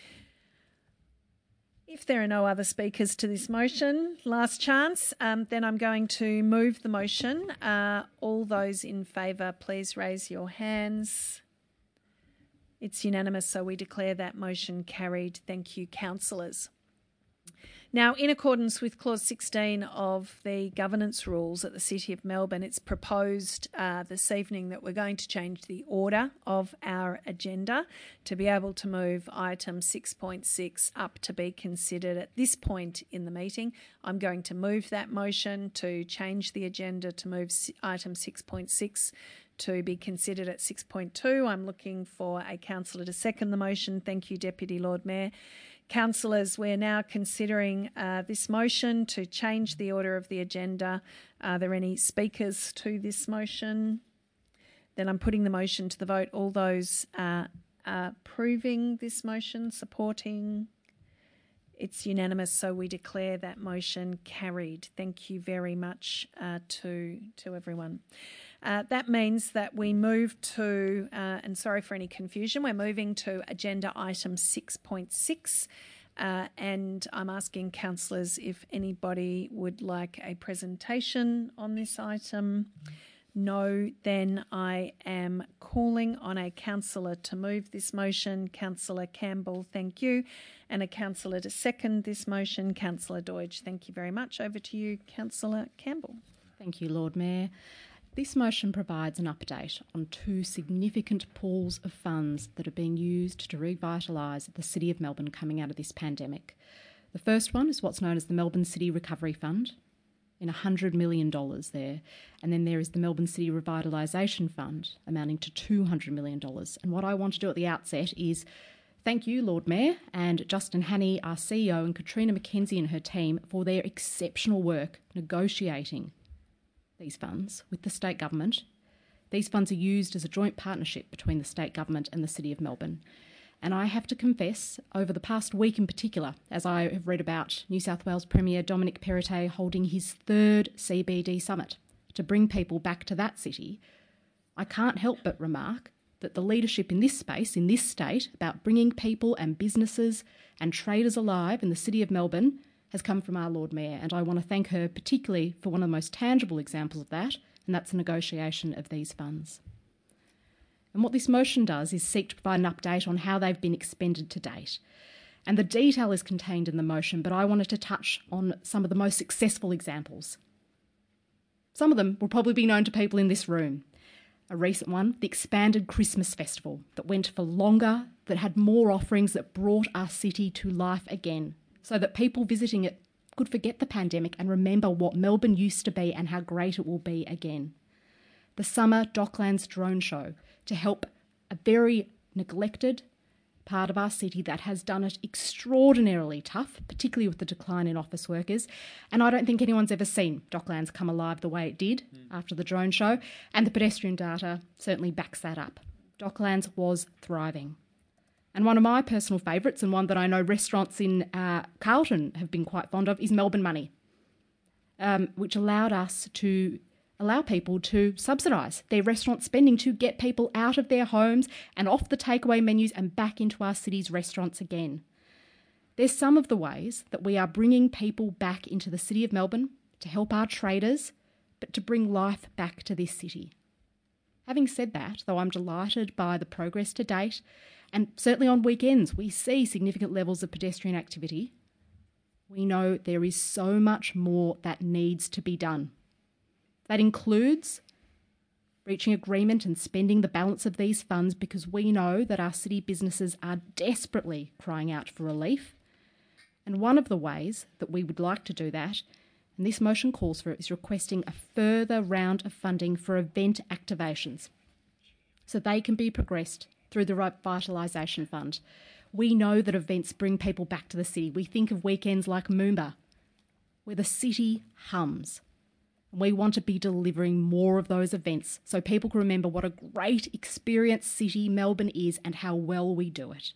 A: If there are no other speakers to this motion, last chance, then I'm going to move the motion. All those in favour, please raise your hands. It's unanimous, so we declare that motion carried. Thank you, councillors. Now, in accordance with Clause 16 of the governance rules at the City of Melbourne, it's proposed this evening that we're going to change the order of our agenda to be able to move item 6.6 up to be considered at this point in the meeting. I'm going to move that motion to change the agenda to move item 6.6 to be considered at 6.2. I'm looking for a councillor to second the motion. Thank you, Deputy Lord Mayor. Councillors, we're now considering this motion to change the order of the agenda. Are there any speakers to this motion? Then I'm putting the motion to the vote. All those approving this motion, supporting? It's unanimous, so we declare that motion carried. Thank you very much to everyone. That means that we move to, and sorry for any confusion, we're moving to agenda item 6.6, and I'm asking councillors if anybody would like a presentation on this item. No, then I am calling on a councillor to move this motion. Councillor Campbell, thank you. And a councillor to second this motion. Councillor Deutsch, thank you very much. Over to you, Councillor Campbell.
B: Thank you, Lord Mayor. This motion provides an update on two significant pools of funds that are being used to revitalise the City of Melbourne coming out of this pandemic. The first one is what's known as the Melbourne City Recovery Fund, in $100 million there. And then there is the Melbourne City Revitalisation Fund, amounting to $200 million. And what I want to do at the outset is thank you, Lord Mayor, and Justin Hannay, our CEO, and Katrina McKenzie and her team for their exceptional work negotiating these funds with the state government. These funds are used as a joint partnership between the state government and the City of Melbourne. And I have to confess, over the past week in particular, as I have read about New South Wales Premier Dominic Perrottet holding his third CBD summit to bring people back to that city, I can't help but remark that the leadership in this space, in this state, about bringing people and businesses and traders alive in the City of Melbourne has come from our Lord Mayor. And I want to thank her particularly for one of the most tangible examples of that, and that's the negotiation of these funds. And what this motion does is seek to provide an update on how they've been expended to date. And the detail is contained in the motion, but I wanted to touch on some of the most successful examples. Some of them will probably be known to people in this room. A recent one, the expanded Christmas festival that went for longer, that had more offerings, that brought our city to life again, so that people visiting it could forget the pandemic and remember what Melbourne used to be and how great it will be again. The Summer Docklands Drone Show, to help a very neglected part of our city that has done it extraordinarily tough, particularly with the decline in office workers. And I don't think anyone's ever seen Docklands come alive the way it did after the drone show, and the pedestrian data certainly backs that up. Docklands was thriving. And one of my personal favourites, and one that I know restaurants in Carlton have been quite fond of, is Melbourne Money, which allowed us to allow people to subsidise their restaurant spending to get people out of their homes and off the takeaway menus and back into our city's restaurants again. There's some of the ways that we are bringing people back into the City of Melbourne to help our traders, but to bring life back to this city. Having said that, though, I'm delighted by the progress to date, and certainly on weekends we see significant levels of pedestrian activity, we know there is so much more that needs to be done. That includes reaching agreement and spending the balance of these funds, because we know that our city businesses are desperately crying out for relief. And one of the ways that we would like to do that, and this motion calls for it, is requesting a further round of funding for event activations so they can be progressed through the Revitalisation Fund. We know that events bring people back to the city. We think of weekends like Moomba, where the city hums. We want to be delivering more of those events so people can remember what a great experienced city Melbourne is and how well we do it.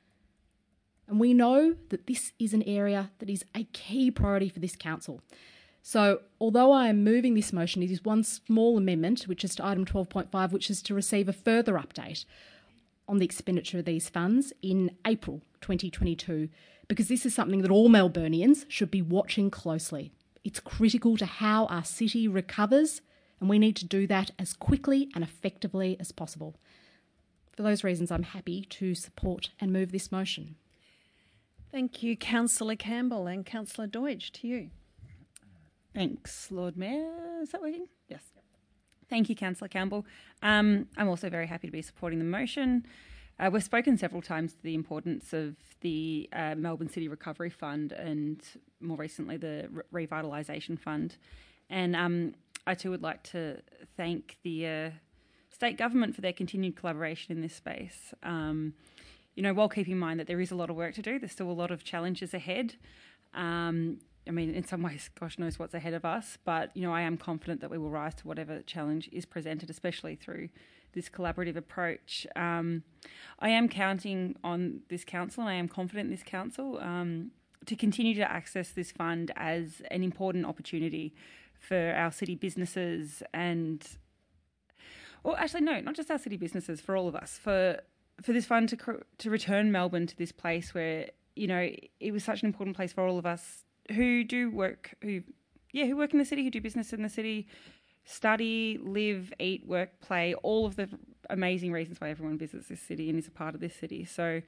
B: And we know that this is an area that is a key priority for this council. So although I am moving this motion, it is one small amendment, which is to item 12.5, which is to receive a further update on the expenditure of these funds in April 2022, because this is something that all Melburnians should be watching closely. It's critical to how our city recovers, and we need to do that as quickly and effectively as possible. For those reasons, I'm happy to support and move this motion.
A: Thank you, Councillor Campbell, and Councillor Deutsch, to you.
G: Thanks, Lord Mayor. Is that working? Yes. Thank you, Councillor Campbell. I'm also very happy to be supporting the motion. We've spoken several times to the importance of the Melbourne City Recovery Fund and more recently the Revitalisation Fund. And I too would like to thank the state government for their continued collaboration in this space. While keeping in mind that there is a lot of work to do, there's still a lot of challenges ahead. In some ways, gosh knows what's ahead of us, but, I am confident that we will rise to whatever challenge is presented, especially through this collaborative approach. I am counting on this council, and I am confident in this council to continue to access this fund as an important opportunity for our city businesses not just our city businesses, for all of us, for this fund to return Melbourne to this place where, it was such an important place for all of us who work in the city, who do business in the city, study, live, eat, work, play, all of the amazing reasons why everyone visits this city and is a part of this city. So,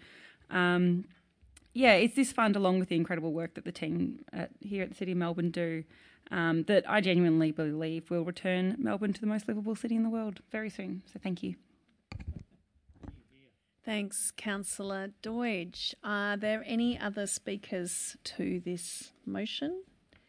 G: it's this fund, along with the incredible work that the team here at the City of Melbourne do, that I genuinely believe will return Melbourne to the most livable city in the world very soon. So thank you.
A: Thanks, Councillor Doidge. Are there any other speakers to this motion?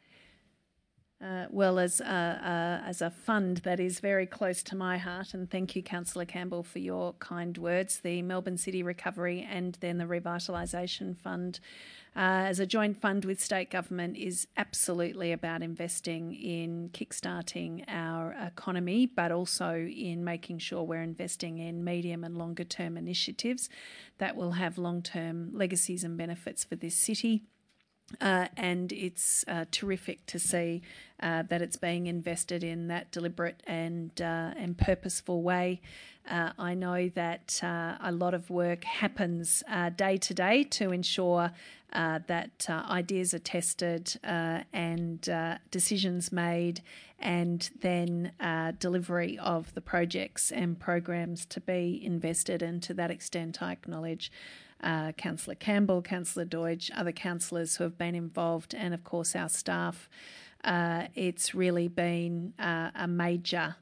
A: As a fund that is very close to my heart, and thank you, Councillor Campbell, for your kind words. The Melbourne City Recovery and then the Revitalisation Fund, as a joint fund with state government, is absolutely about investing in kickstarting our economy, but also in making sure we're investing in medium and longer term initiatives that will have long-term legacies and benefits for this city. And it's terrific to see that it's being invested in that deliberate and purposeful way. I know that a lot of work happens day to day to ensure that ideas are tested and decisions made, and then delivery of the projects and programs to be invested. And to that extent, I acknowledge Councillor Campbell, Councillor Doidge, other councillors who have been involved, and of course our staff. It's really been a major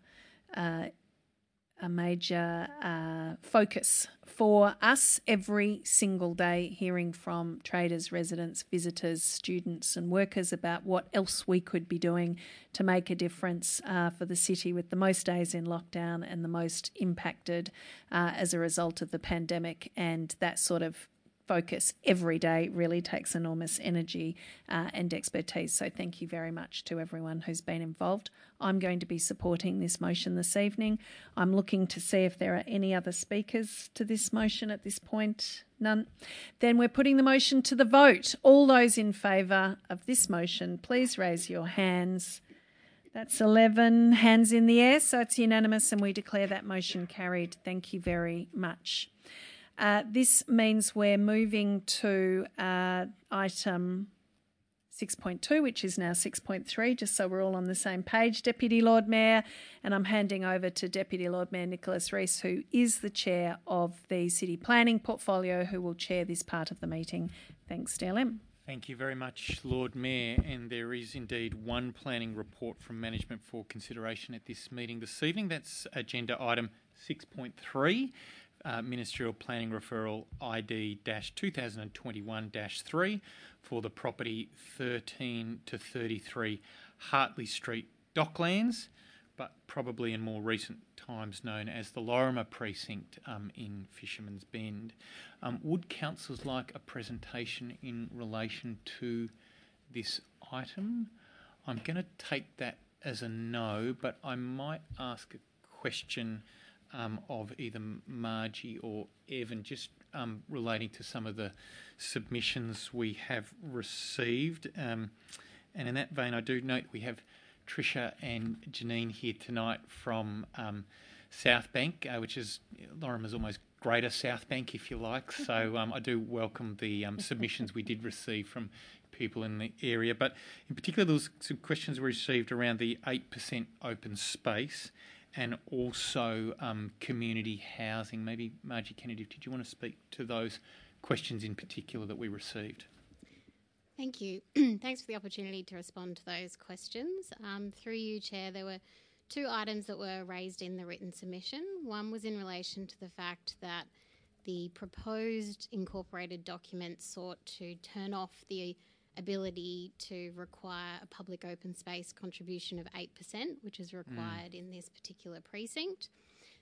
A: focus for us every single day, hearing from traders, residents, visitors, students and workers about what else we could be doing to make a difference for the city, with the most days in lockdown and the most impacted as a result of the pandemic. And that sort of focus every day really takes enormous energy and expertise. So thank you very much to everyone who's been involved. I'm going to be supporting this motion this evening. I'm looking to see if there are any other speakers to this motion at this point. None. Then we're putting the motion to the vote. All those in favour of this motion, please raise your hands. That's 11 hands in the air, so it's unanimous, and we declare that motion carried. Thank you very much. This means we're moving to item 6.2, which is now 6.3, just so we're all on the same page, Deputy Lord Mayor, and I'm handing over to Deputy Lord Mayor Nicholas Rees, who is the chair of the City Planning Portfolio, who will chair this part of the meeting. Thanks, DLM.
H: Thank you very much, Lord Mayor, and there is indeed one planning report from management for consideration at this meeting this evening. That's agenda item 6.3. Ministerial Planning Referral ID-2021-3 for the property 13 to 33 Hartley Street, Docklands, but probably in more recent times known as the Lorimer Precinct in Fisherman's Bend. Would councillors like a presentation in relation to this item? I'm going to take that as a no, but I might ask a question of either Margie or Evan, just relating to some of the submissions we have received. And in that vein, I do note we have Tricia and Janine here tonight from South Bank, which is Lorimer's almost greater South Bank, if you like. So I do welcome the submissions we did receive from people in the area. But in particular, there was some questions we received around the 8% open space and also community housing. Maybe Margie Kennedy, did you want to speak to those questions in particular that we received?
I: Thank you. Thanks for the opportunity to respond to those questions. Through you, Chair, there were two items that were raised in the written submission. One was in relation to the fact that the proposed incorporated document sought to turn off the ability to require a public open space contribution of 8%, which is required in this particular precinct.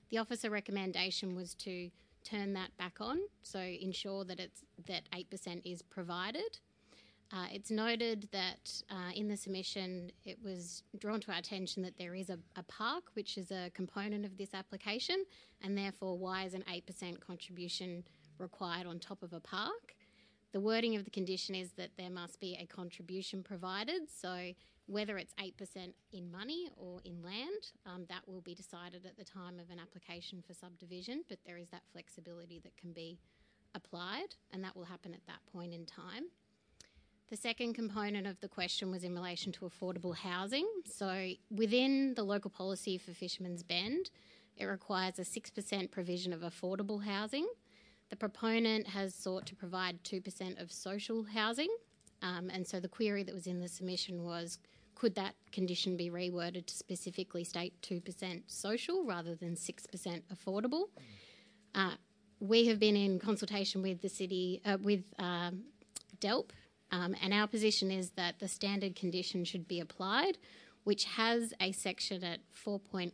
I: The officer recommendation was to turn that back on, so ensure that 8% is provided. It's noted that in the submission it was drawn to our attention that there is a park which is a component of this application, and therefore why is an 8% contribution required on top of a park? The wording of the condition is that there must be a contribution provided, so whether it's 8% in money or in land, that will be decided at the time of an application for subdivision, but there is that flexibility that can be applied, and that will happen at that point in time. The second component of the question was in relation to affordable housing. So within the local policy for Fisherman's Bend, it requires a 6% provision of affordable housing. The proponent has sought to provide 2% of social housing, and so the query that was in the submission was, could that condition be reworded to specifically state 2% social rather than 6% affordable? We have been in consultation with the city, with DELP, and our position is that the standard condition should be applied, which has a section at 4.17,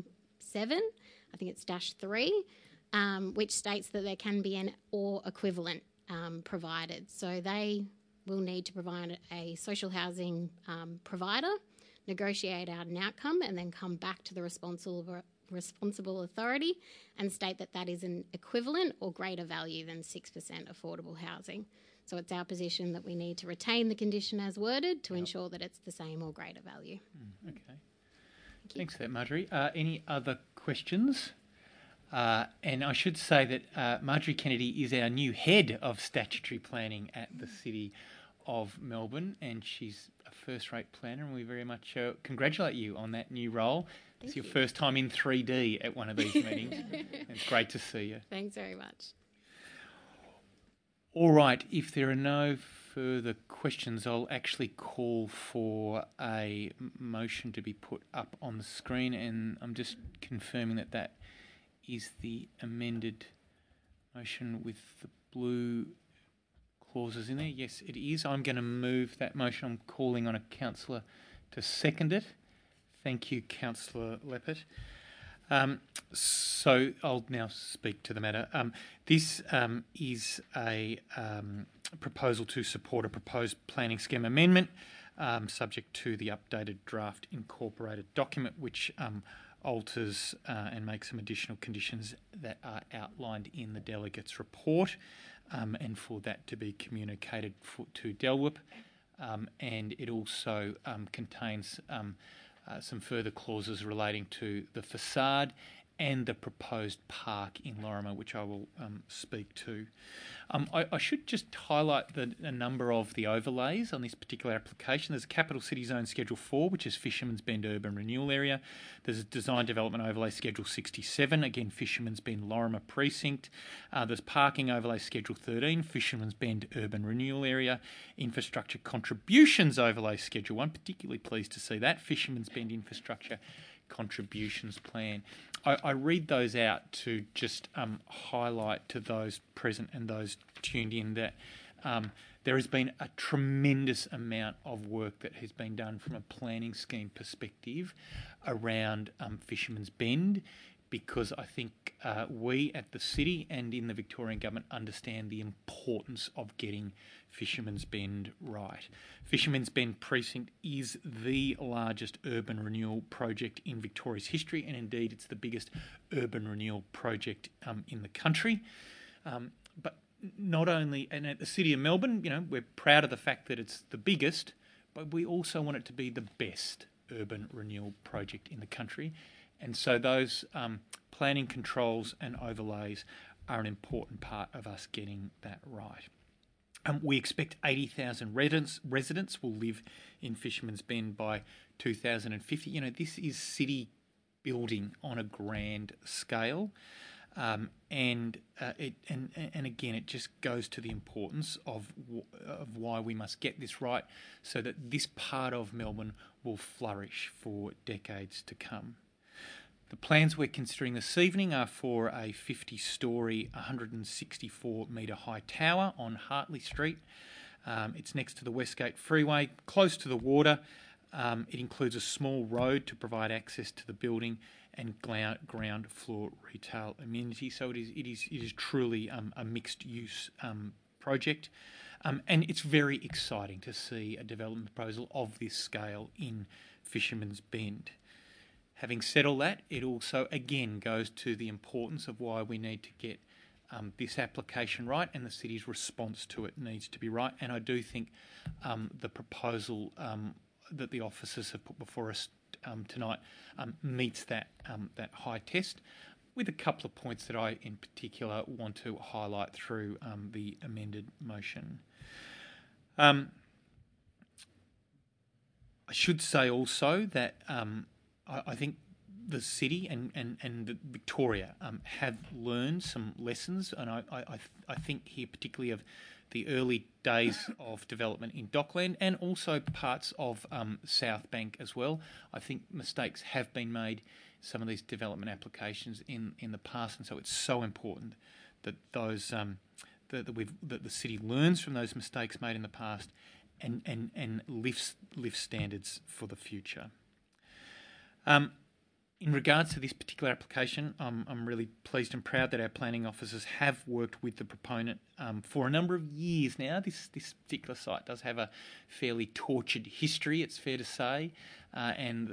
I: I think it's -3, which states that there can be an or equivalent provided. So they will need to provide a social housing provider, negotiate out an outcome, and then come back to the responsible authority and state that that is an equivalent or greater value than 6% affordable housing. So it's our position that we need to retain the condition as worded to ensure that it's the same or greater value.
H: Okay. Thanks for that, Marjorie. Any other questions? And I should say that Marjorie Kennedy is our new head of statutory planning at the City of Melbourne, and she's a first-rate planner, and we very much congratulate you on that new role. It's your first time in 3D at one of these meetings. It's great to see you.
I: Thanks very much.
H: All right, if there are no further questions, I'll actually call for a motion to be put up on the screen, and I'm just confirming that that is the amended motion with the blue clauses in there. Yes, it is. I'm going to move that motion. I'm calling on a councillor to second it. Thank you, Councillor Leppert. So I'll now speak to the matter. This is a proposal to support a proposed planning scheme amendment subject to the updated draft incorporated document, which alters and makes some additional conditions that are outlined in the delegates' report, and for that to be communicated to DELWP. And it also contains some further clauses relating to the facade and the proposed park in Lorimer, which I will speak to. I should just highlight a number of the overlays on this particular application. There's a Capital City Zone Schedule 4, which is Fisherman's Bend Urban Renewal Area. There's a Design Development Overlay Schedule 67, again Fisherman's Bend Lorimer Precinct. There's Parking Overlay Schedule 13, Fisherman's Bend Urban Renewal Area. Infrastructure Contributions Overlay Schedule 1, particularly pleased to see that, Fisherman's Bend Infrastructure Contributions Plan. I read those out to just highlight to those present and those tuned in that there has been a tremendous amount of work that has been done from a planning scheme perspective around Fisherman's Bend, because I think we at the city and in the Victorian government understand the importance of getting Fisherman's Bend right. Fisherman's Bend Precinct is the largest urban renewal project in Victoria's history, and indeed it's the biggest urban renewal project in the country. But not only, and at the City of Melbourne, you know, we're proud of the fact that it's the biggest, but we also want it to be the best urban renewal project in the country. And so those planning controls and overlays are an important part of us getting that right. We expect 80,000 residents will live in Fisherman's Bend by 2050. You know, this is city building on a grand scale. And again, it just goes to the importance of why we must get this right so that this part of Melbourne will flourish for decades to come. The plans we're considering this evening are for a 50-storey, 164-metre high tower on Hartley Street. It's next to the Westgate Freeway, close to the water. It includes a small road to provide access to the building, and ground floor retail amenity. So it is truly a mixed use project, and it's very exciting to see a development proposal of this scale in Fisherman's Bend. Having said all that, it also again goes to the importance of why we need to get this application right, and the city's response to it needs to be right. And I do think the proposal that the officers have put before us tonight meets that high test, with a couple of points that I in particular want to highlight through the amended motion. I should say also that I think the city and Victoria have learned some lessons, and I think here particularly of the early days of development in Dockland and also parts of South Bank as well. I think mistakes have been made, some of these development applications in the past, and so it's so important that those that the city learns from those mistakes made in the past and lifts standards for the future. In regards to this particular application, I'm really pleased and proud that our planning officers have worked with the proponent for a number of years now. This particular site does have a fairly tortured history, it's fair to say, and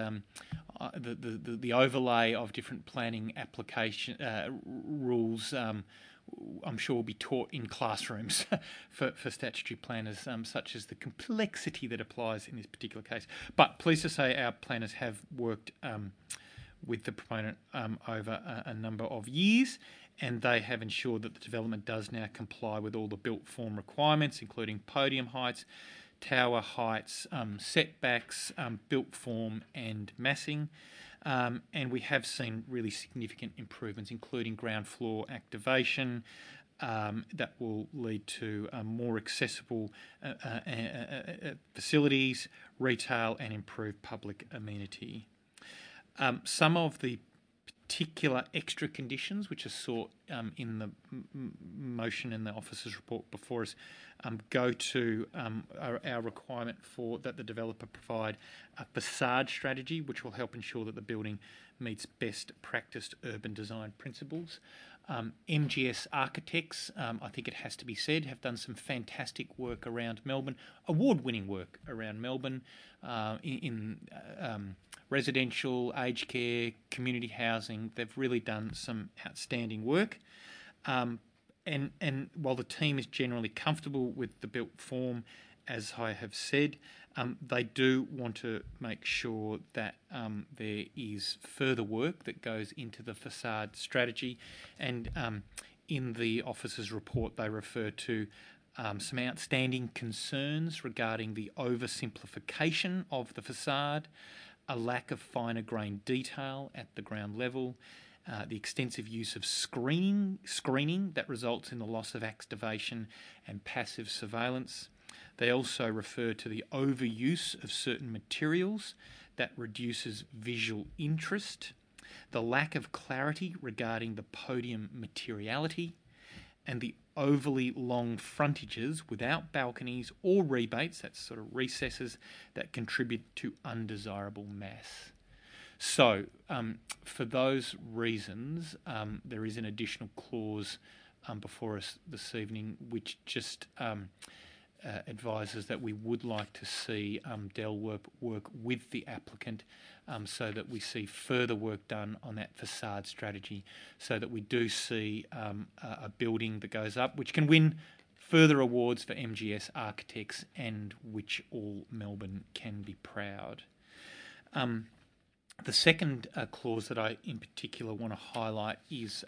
H: the overlay of different planning application rules I'm sure will be taught in classrooms for statutory planners, such as the complexity that applies in this particular case. But pleased to say our planners have worked with the proponent over a number of years, and they have ensured that the development does now comply with all the built form requirements, including podium heights, tower heights, setbacks, built form and massing. And we have seen really significant improvements, including ground floor activation, that will lead to more accessible facilities, retail, and improved public amenity. Some of the particular extra conditions which are sought in the motion and the officer's report before us go to our requirement for that the developer provide a facade strategy which will help ensure that the building meets best practiced urban design principles. MGS Architects, I think it has to be said, have done some fantastic work around Melbourne, award-winning work around Melbourne in residential, aged care, community housing. They've really done some outstanding work. And while the team is generally comfortable with the built form, as I have said, they do want to make sure that there is further work that goes into the facade strategy. And in the officer's report, they refer to some outstanding concerns regarding the oversimplification of the facade, a lack of finer grain detail at the ground level, the extensive use of screening that results in the loss of activation and passive surveillance. They also refer to the overuse of certain materials that reduces visual interest, the lack of clarity regarding the podium materiality, and the overly long frontages without balconies or rebates, that's sort of recesses, that contribute to undesirable mass. So, for those reasons, there is an additional clause before us this evening which just advises that we would like to see Dell work with the applicant so that we see further work done on that facade strategy, so that we do see a building that goes up which can win further awards for MGS Architects and which all Melbourne can be proud. The second clause that I in particular want to highlight is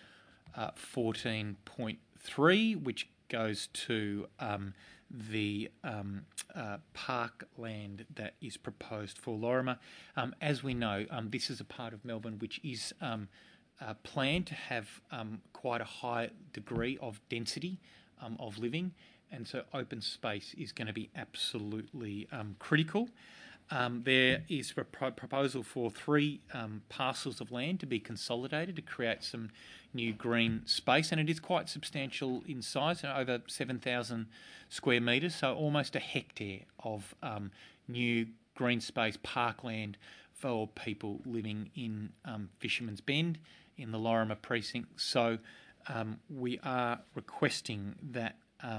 H: 14.3, which goes to the parkland that is proposed for Lorimer. As we know, this is a part of Melbourne which is planned to have quite a high degree of density of living, and so open space is going to be absolutely critical. There is a proposal for 3 parcels of land to be consolidated to create some new green space, and it is quite substantial in size, over 7,000 square metres, so almost a hectare of new green space parkland for people living in Fisherman's Bend in the Lorimer precinct. So we are requesting that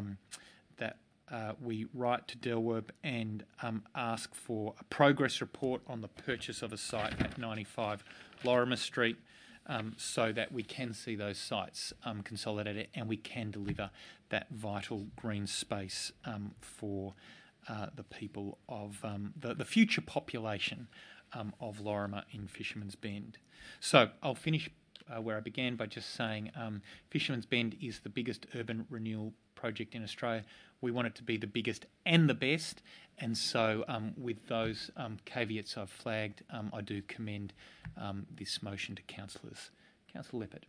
H: we write to DELWRB and ask for a progress report on the purchase of a site at 95 Lorimer Street, so that we can see those sites consolidated and we can deliver that vital green space for the people of the future population of Lorimer in Fisherman's Bend. So I'll finish where I began by just saying Fisherman's Bend is the biggest urban renewal project in Australia. We want it to be the biggest and the best, and so with those caveats I've flagged, I do commend this motion to councillors. Councillor Leppert.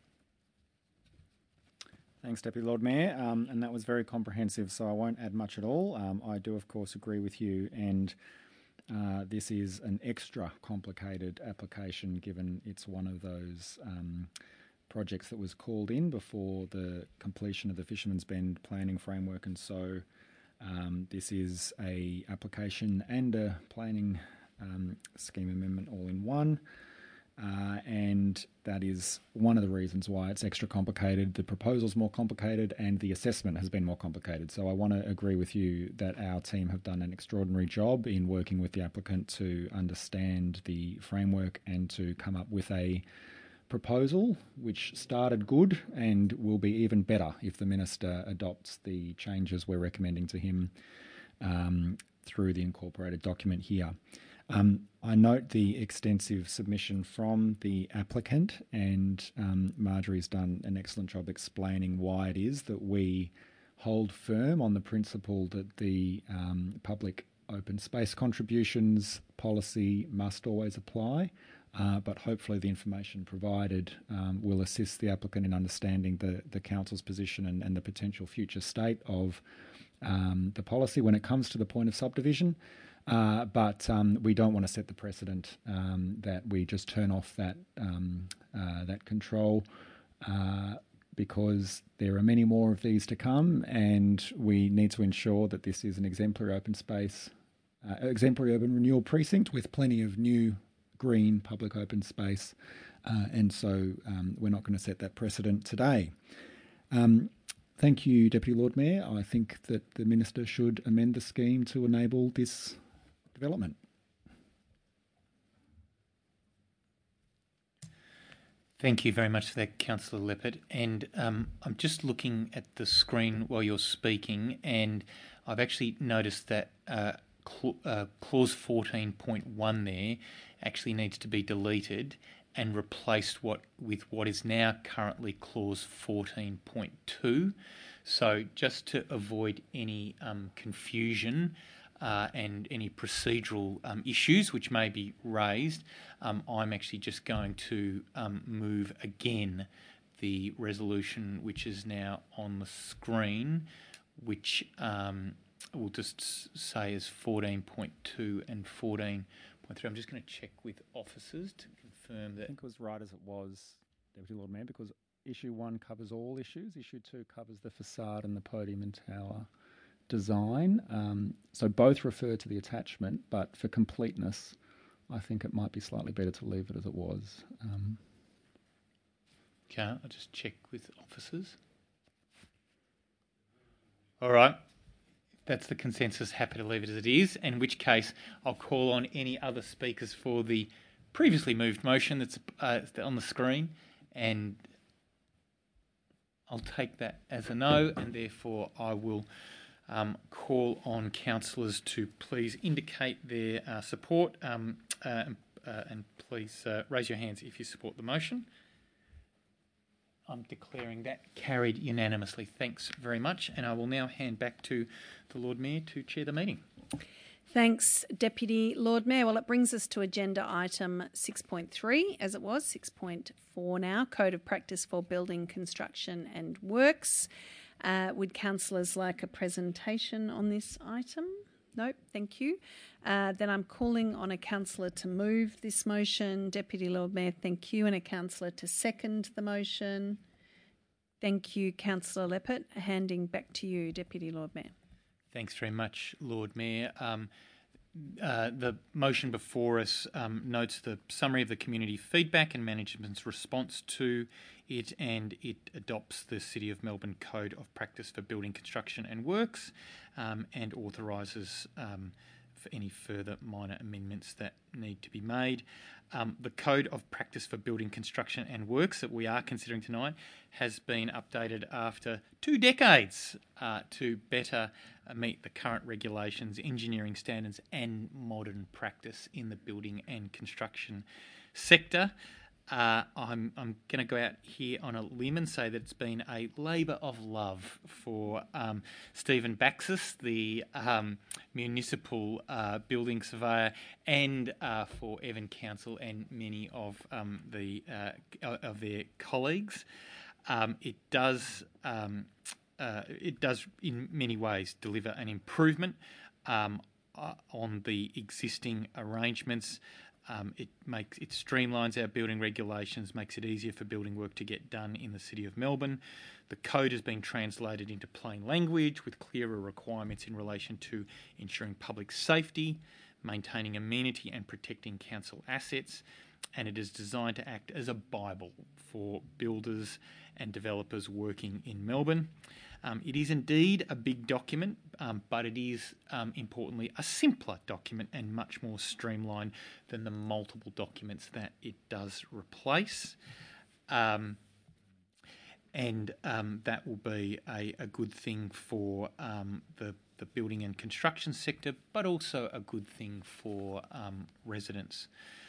J: Thanks, Deputy Lord Mayor, and that was very comprehensive, so I won't add much at all. I do, of course, agree with you, and this is an extra complicated application given it's one of those projects that was called in before the completion of the Fisherman's Bend planning framework, and so this is a application and a planning scheme amendment all in one. And that is one of the reasons why it's extra complicated. The proposal's more complicated and the assessment has been more complicated. So I want to agree with you that our team have done an extraordinary job in working with the applicant to understand the framework and to come up with a proposal which started good and will be even better if the Minister adopts the changes we're recommending to him through the incorporated document here. I note the extensive submission from the applicant, and Marjorie's done an excellent job explaining why it is that we hold firm on the principle that the public open space contributions policy must always apply, but hopefully the information provided will assist the applicant in understanding the council's position and the potential future state of the policy when it comes to the point of subdivision. But we don't want to set the precedent that we just turn off that control because there are many more of these to come, and we need to ensure that this is an exemplary open space, exemplary urban renewal precinct with plenty of new green public open space, and so we're not going to set that precedent today. Thank you, Deputy Lord Mayor. I think that the Minister should amend the scheme to enable this development.
H: Thank you very much for that, Councillor Leppert. And I'm just looking at the screen while you're speaking, and I've actually noticed that clause 14.1 there actually needs to be deleted and replaced with what is now currently clause 14.2. So just to avoid any confusion and any procedural issues which may be raised, I'm actually just going to move again the resolution which is now on the screen, which we'll just say is 14.2 and 14.3. I'm just going to check with officers to confirm that.
J: I think it was right as it was, Deputy Lord Mayor, because issue 1 covers all issues. Issue 2 covers the facade and the podium and tower design. So both refer to the attachment, but for completeness, I think it might be slightly better to leave it as it was.
H: Okay, I'll just check with officers. All right. That's the consensus. Happy to leave it as it is, in which case I'll call on any other speakers for the previously moved motion that's on the screen, and I'll take that as a no, and therefore I will call on councillors to please indicate their support and please raise your hands if you support the motion. I'm declaring that carried unanimously. Thanks very much, and I will now hand back to the Lord Mayor to chair the meeting.
A: Thanks, Deputy Lord Mayor. Well, it brings us to agenda item 6.3, as it was, 6.4 now, Code of Practice for Building, Construction and Works. Would councillors like a presentation on this item? No, thank you. Then I'm calling on a councillor to move this motion. Deputy Lord Mayor, thank you. And a councillor to second the motion. Thank you, Councillor Leppert. Handing back to you, Deputy Lord Mayor.
H: Thanks very much, Lord Mayor. The motion before us notes the summary of the community feedback and management's response to it, and it adopts the City of Melbourne Code of Practice for Building, Construction and Works, and authorises for any further minor amendments that need to be made. The Code of Practice for Building, Construction and Works that we are considering tonight has been updated after 2 decades to better meet the current regulations, engineering standards and modern practice in the building and construction sector. I'm going to go out here on a limb and say that it's been a labour of love for Stephen Baxis, the municipal building surveyor, and for Evan Council and many of their colleagues. It does in many ways deliver an improvement on the existing arrangements. It streamlines our building regulations, makes it easier for building work to get done in the City of Melbourne. The code has been translated into plain language with clearer requirements in relation to ensuring public safety, maintaining amenity and protecting council assets, and it is designed to act as a Bible for builders and developers working in Melbourne. It is indeed a big document, but it is importantly a simpler document and much more streamlined than the multiple documents that it does replace. And that will be a good thing for the building and construction sector, but also a good thing for residents.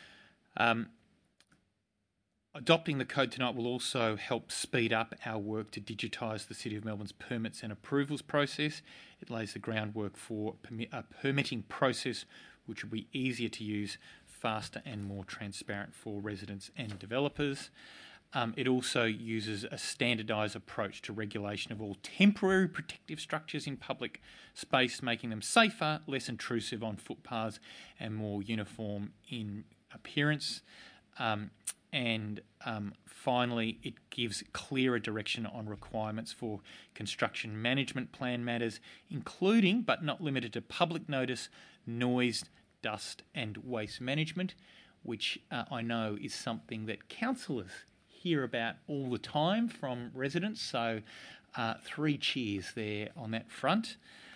H: Adopting the code tonight will also help speed up our work to digitise the City of Melbourne's permits and approvals process. It lays the groundwork for a permitting process which will be easier to use, faster and more transparent for residents and developers. It also uses a standardised approach to regulation of all temporary protective structures in public space, making them safer, less intrusive on footpaths and more uniform in appearance. And finally, it gives clearer direction on requirements for construction management plan matters, including but not limited to public notice, noise, dust and waste management, which I know is something that councillors hear about all the time from residents. So 3 cheers there on that front.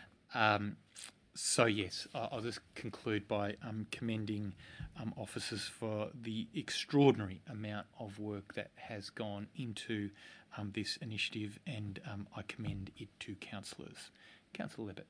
H: So yes, I'll just conclude by commending officers for the extraordinary amount of work that has gone into this initiative, and I commend it to councillors. Councillor Levitt.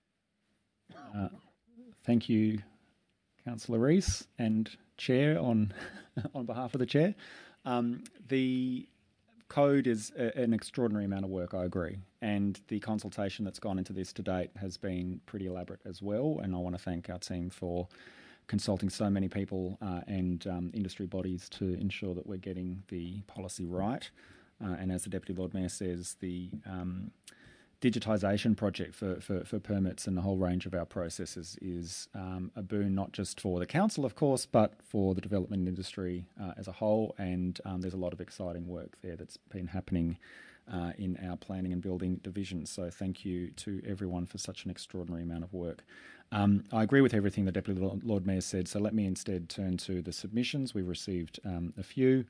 J: Thank you, Councillor Rees, and Chair on behalf of the Chair. The code is an extraordinary amount of work, I agree, and the consultation that's gone into this to date has been pretty elaborate as well, and I want to thank our team for consulting so many people and industry bodies to ensure that we're getting the policy right. And as the Deputy Lord Mayor says, the digitisation project for permits and the whole range of our processes is a boon not just for the council, of course, but for the development industry as a whole. And there's a lot of exciting work there that's been happening in our planning and building division. So thank you to everyone for such an extraordinary amount of work. I agree with everything the Deputy Lord Mayor said, so let me instead turn to the submissions. We've received a few.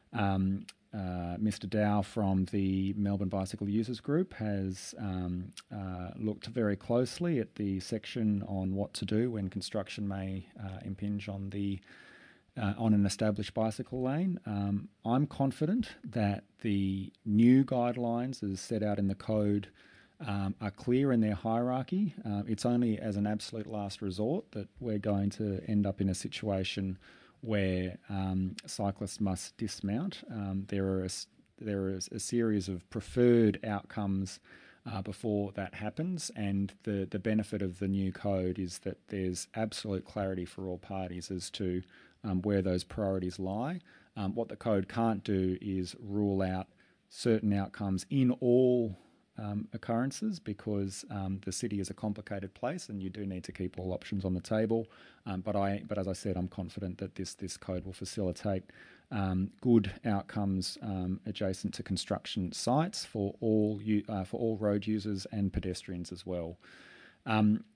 J: Mr. Dow from the Melbourne Bicycle Users Group has looked very closely at the section on what to do when construction may impinge on an established bicycle lane. I'm confident that the new guidelines as set out in the code are clear in their hierarchy. It's only as an absolute last resort that we're going to end up in a situation where cyclists must dismount. There is a series of preferred outcomes before that happens, and the benefit of the new code is that there's absolute clarity for all parties as to where those priorities lie. What the code can't do is rule out certain outcomes in all occurrences, because the city is a complicated place and you do need to keep all options on the table. But as I said, I'm confident that this code will facilitate good outcomes adjacent to construction sites for all road users and pedestrians as well.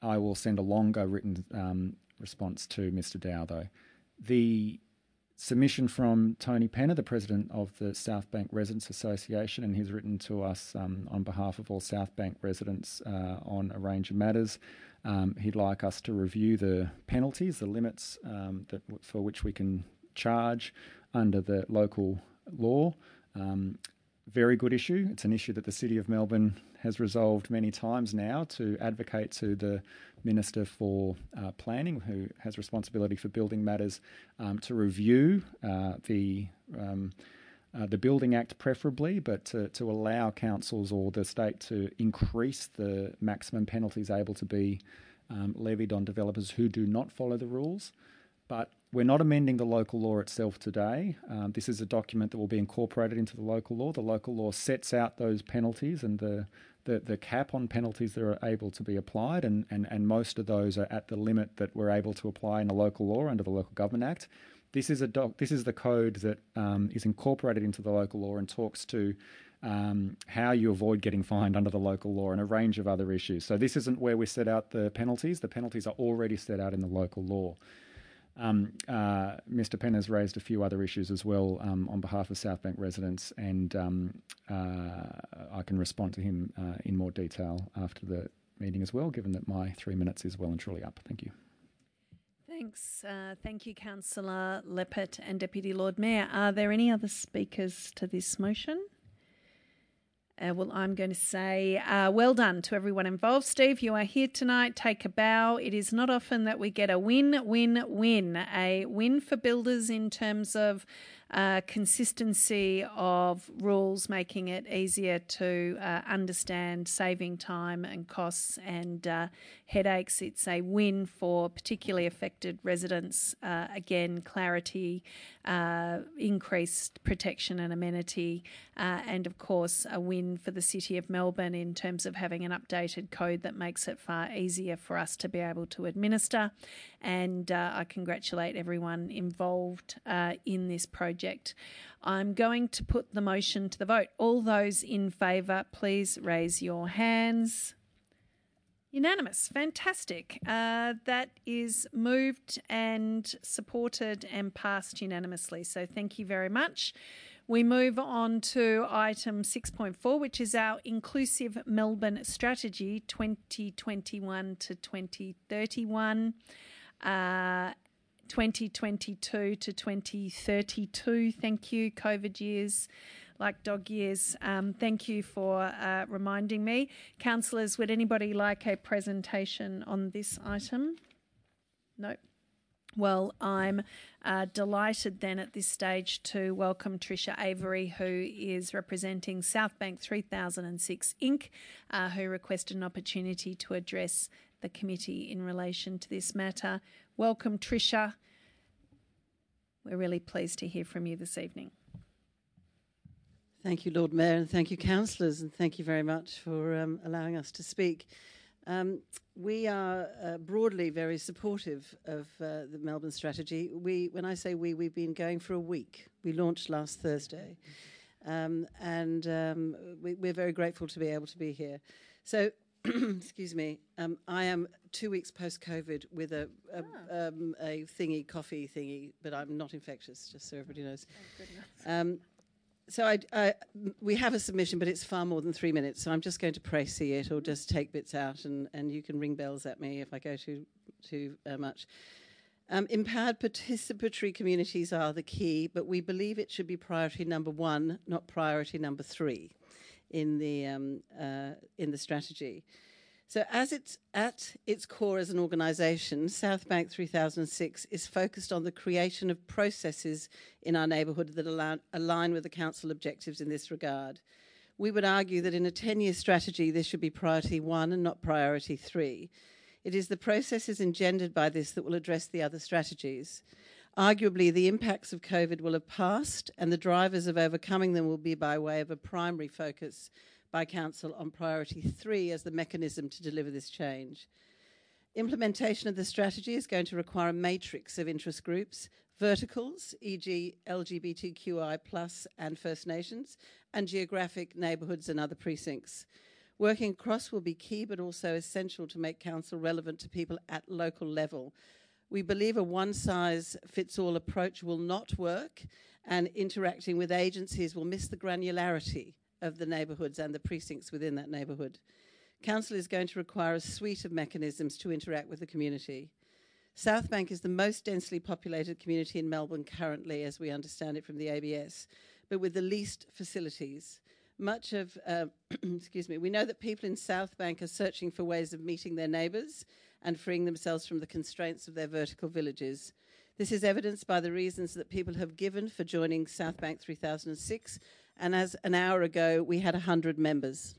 J: I will send a longer written response to Mr. Dow, though. The submission from Tony Penner, the president of the South Bank Residents Association, and he's written to us on behalf of all South Bank residents on a range of matters. He'd like us to review the penalties, the limits for which we can charge under the local law. Very good issue. It's an issue that the City of Melbourne has resolved many times now to advocate to the Minister for Planning, who has responsibility for building matters, to review the Building Act preferably, but to allow councils or the state to increase the maximum penalties able to be levied on developers who do not follow the rules. But we're not amending the local law itself today. This is a document that will be incorporated into the local law. The local law sets out those penalties and the cap on penalties that are able to be applied, and most of those are at the limit that we're able to apply in a local law under the Local Government Act. This is the code that is incorporated into the local law and talks to how you avoid getting fined under the local law and a range of other issues. So this isn't where we set out the penalties. The penalties are already set out in the local law. Mr. Penn has raised a few other issues as well on behalf of South Bank residents, and I can respond to him in more detail after the meeting as well, given that my 3 minutes is well and truly up. Thank you.
A: Thanks. Thank you, Councillor Leppert and Deputy Lord Mayor. Are there any other speakers to this motion? Well, I'm going to say well done to everyone involved. Steve, you are here tonight. Take a bow. It is not often that we get a win-win-win. A win for builders in terms of consistency of rules, making it easier to understand, saving time and costs and headaches. It's a win for particularly affected residents. Again, clarity, increased protection and amenity, and of course a win for the City of Melbourne in terms of having an updated code that makes it far easier for us to be able to administer. And I congratulate everyone involved in this project. I'm going to put the motion to the vote. All those in favour, please raise your hands. Unanimous. Fantastic. That is moved and supported and passed unanimously. So thank you very much. We move on to item 6.4, which is our Inclusive Melbourne Strategy 2021 to 2031. 2022 to 2032. Thank you, COVID years, like dog years. Thank you for reminding me. Councillors, would anybody like a presentation on this item? No. Well, I'm delighted then at this stage to welcome Tricia Avery, who is representing South Bank 3006 Inc., who requested an opportunity to address the committee in relation to this matter. Welcome, Tricia. We're really pleased to hear from you this evening.
K: Thank you, Lord Mayor, and thank you, councillors, and thank you very much for allowing us to speak. We are broadly very supportive of the Melbourne strategy. When I say we've been going for a week. We launched last Thursday, and we're very grateful to be able to be here. So, excuse me, I am 2 weeks post-COVID with a coffee thingy, but I'm not infectious, just so everybody knows. Oh, goodness. So we have a submission, but it's far more than 3 minutes. So I'm just going to press-see it or just take bits out, and you can ring bells at me if I go too much. Empowered participatory communities are the key, but we believe it should be priority number 1, not priority number 3 in the strategy. So as it's at its core as an organisation, South Bank 3006 is focused on the creation of processes in our neighbourhood that align with the council objectives in this regard. We would argue that in a 10-year strategy, this should be priority 1 and not priority 3. It is the processes engendered by this that will address the other strategies. Arguably, the impacts of COVID will have passed, and the drivers of overcoming them will be by way of a primary focus by Council on priority 3 as the mechanism to deliver this change. Implementation of the strategy is going to require a matrix of interest groups, verticals, e.g. LGBTQI+ and First Nations, and geographic neighbourhoods and other precincts. Working across will be key, but also essential to make council relevant to people at local level. We believe a one-size-fits-all approach will not work, and interacting with agencies will miss the granularity of the neighbourhoods and the precincts within that neighbourhood. Council is going to require a suite of mechanisms to interact with the community. Southbank is the most densely populated community in Melbourne currently, as we understand it from the ABS, but with the least facilities. Much of, we know that people in Southbank are searching for ways of meeting their neighbours and freeing themselves from the constraints of their vertical villages. This is evidenced by the reasons that people have given for joining Southbank 3006, and as an hour ago, we had 100 members.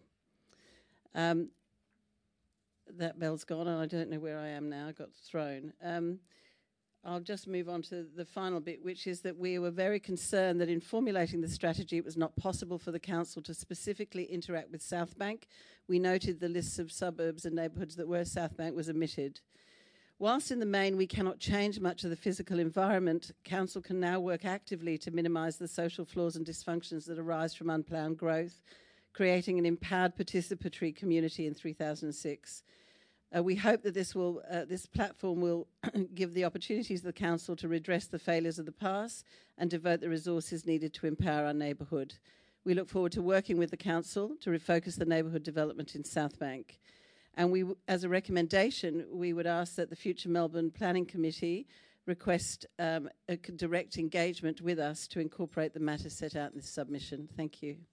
K: That bell's gone, and I don't know where I am now. I got thrown. I'll just move on to the final bit, which is that we were very concerned that in formulating the strategy, it was not possible for the council to specifically interact with Southbank. We noted the lists of suburbs and neighbourhoods that were Southbank was omitted. Whilst in the main we cannot change much of the physical environment, council can now work actively to minimise the social flaws and dysfunctions that arise from unplanned growth, creating an empowered participatory community in 3006. We hope that this platform will give the opportunities to the council to redress the failures of the past and devote the resources needed to empower our neighbourhood. We look forward to working with the council to refocus the neighbourhood development in Southbank. And we, as a recommendation, we would ask that the future Melbourne Planning Committee request a direct engagement with us to incorporate the matters set out in this submission. Thank you.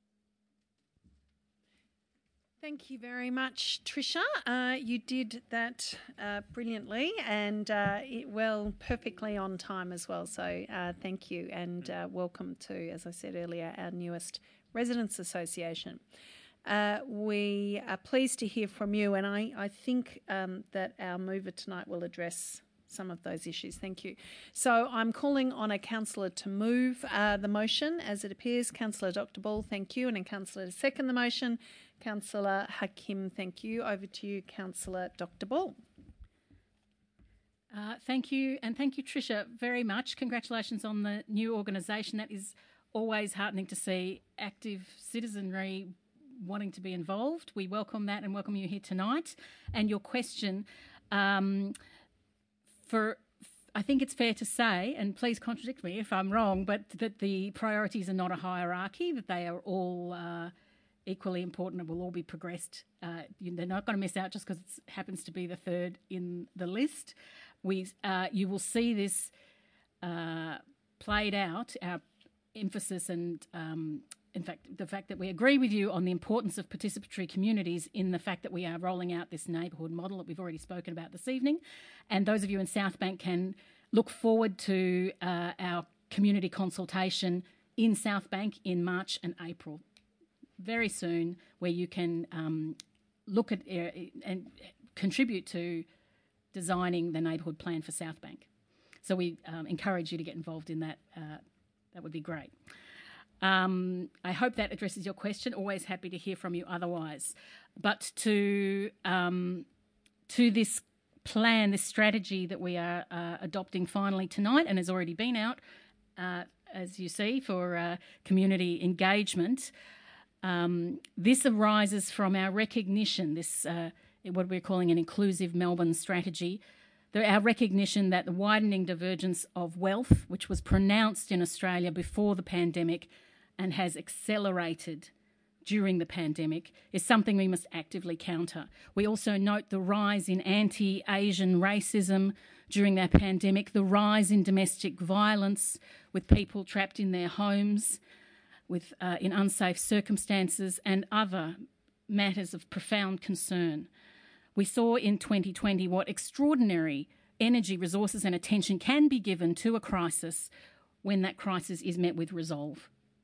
A: Thank you very much, Tricia. You did that brilliantly and perfectly on time as well. So thank you, and welcome to, as I said earlier, our newest Residents Association. We are pleased to hear from you, and I think that our mover tonight will address some of those issues. Thank you. So I'm calling on a councillor to move the motion as it appears. Councillor Dr. Ball, thank you. And a councillor to second the motion. Councillor Hakim, thank you. Over to you, Councillor Dr. Ball.
D: Thank you, and thank you, Tricia, very much. Congratulations on the new organisation. That is always heartening to see active citizenry wanting to be involved. We welcome that and welcome you here tonight. And your question, I think it's fair to say, and please contradict me if I'm wrong, but that the priorities are not a hierarchy, that they are all equally important and will all be progressed. They're not going to miss out just because it happens to be the third in the list. You will see this played out, our emphasis and in fact, the fact that we agree with you on the importance of participatory communities in the fact that we are rolling out this neighbourhood model that we've already spoken about this evening. And those of you in Southbank can look forward to our community consultation in Southbank in March and April, very soon, where you can look at and contribute to designing the neighbourhood plan for Southbank. So we encourage you to get involved in that. That would be great. I hope that addresses your question. Always happy to hear from you otherwise. But to this plan, this strategy that we are adopting finally tonight and has already been out, as you see, for community engagement, this arises from our recognition, what we're calling an inclusive Melbourne strategy, our recognition that the widening divergence of wealth, which was pronounced in Australia before the pandemic and has accelerated during the pandemic, is something we must actively counter. We also note the rise in anti-Asian racism during that pandemic, the rise in domestic violence with people trapped in their homes in unsafe circumstances, and other matters of profound concern. We saw in 2020 what extraordinary energy, resources and attention can be given to a crisis when that crisis is met with resolve.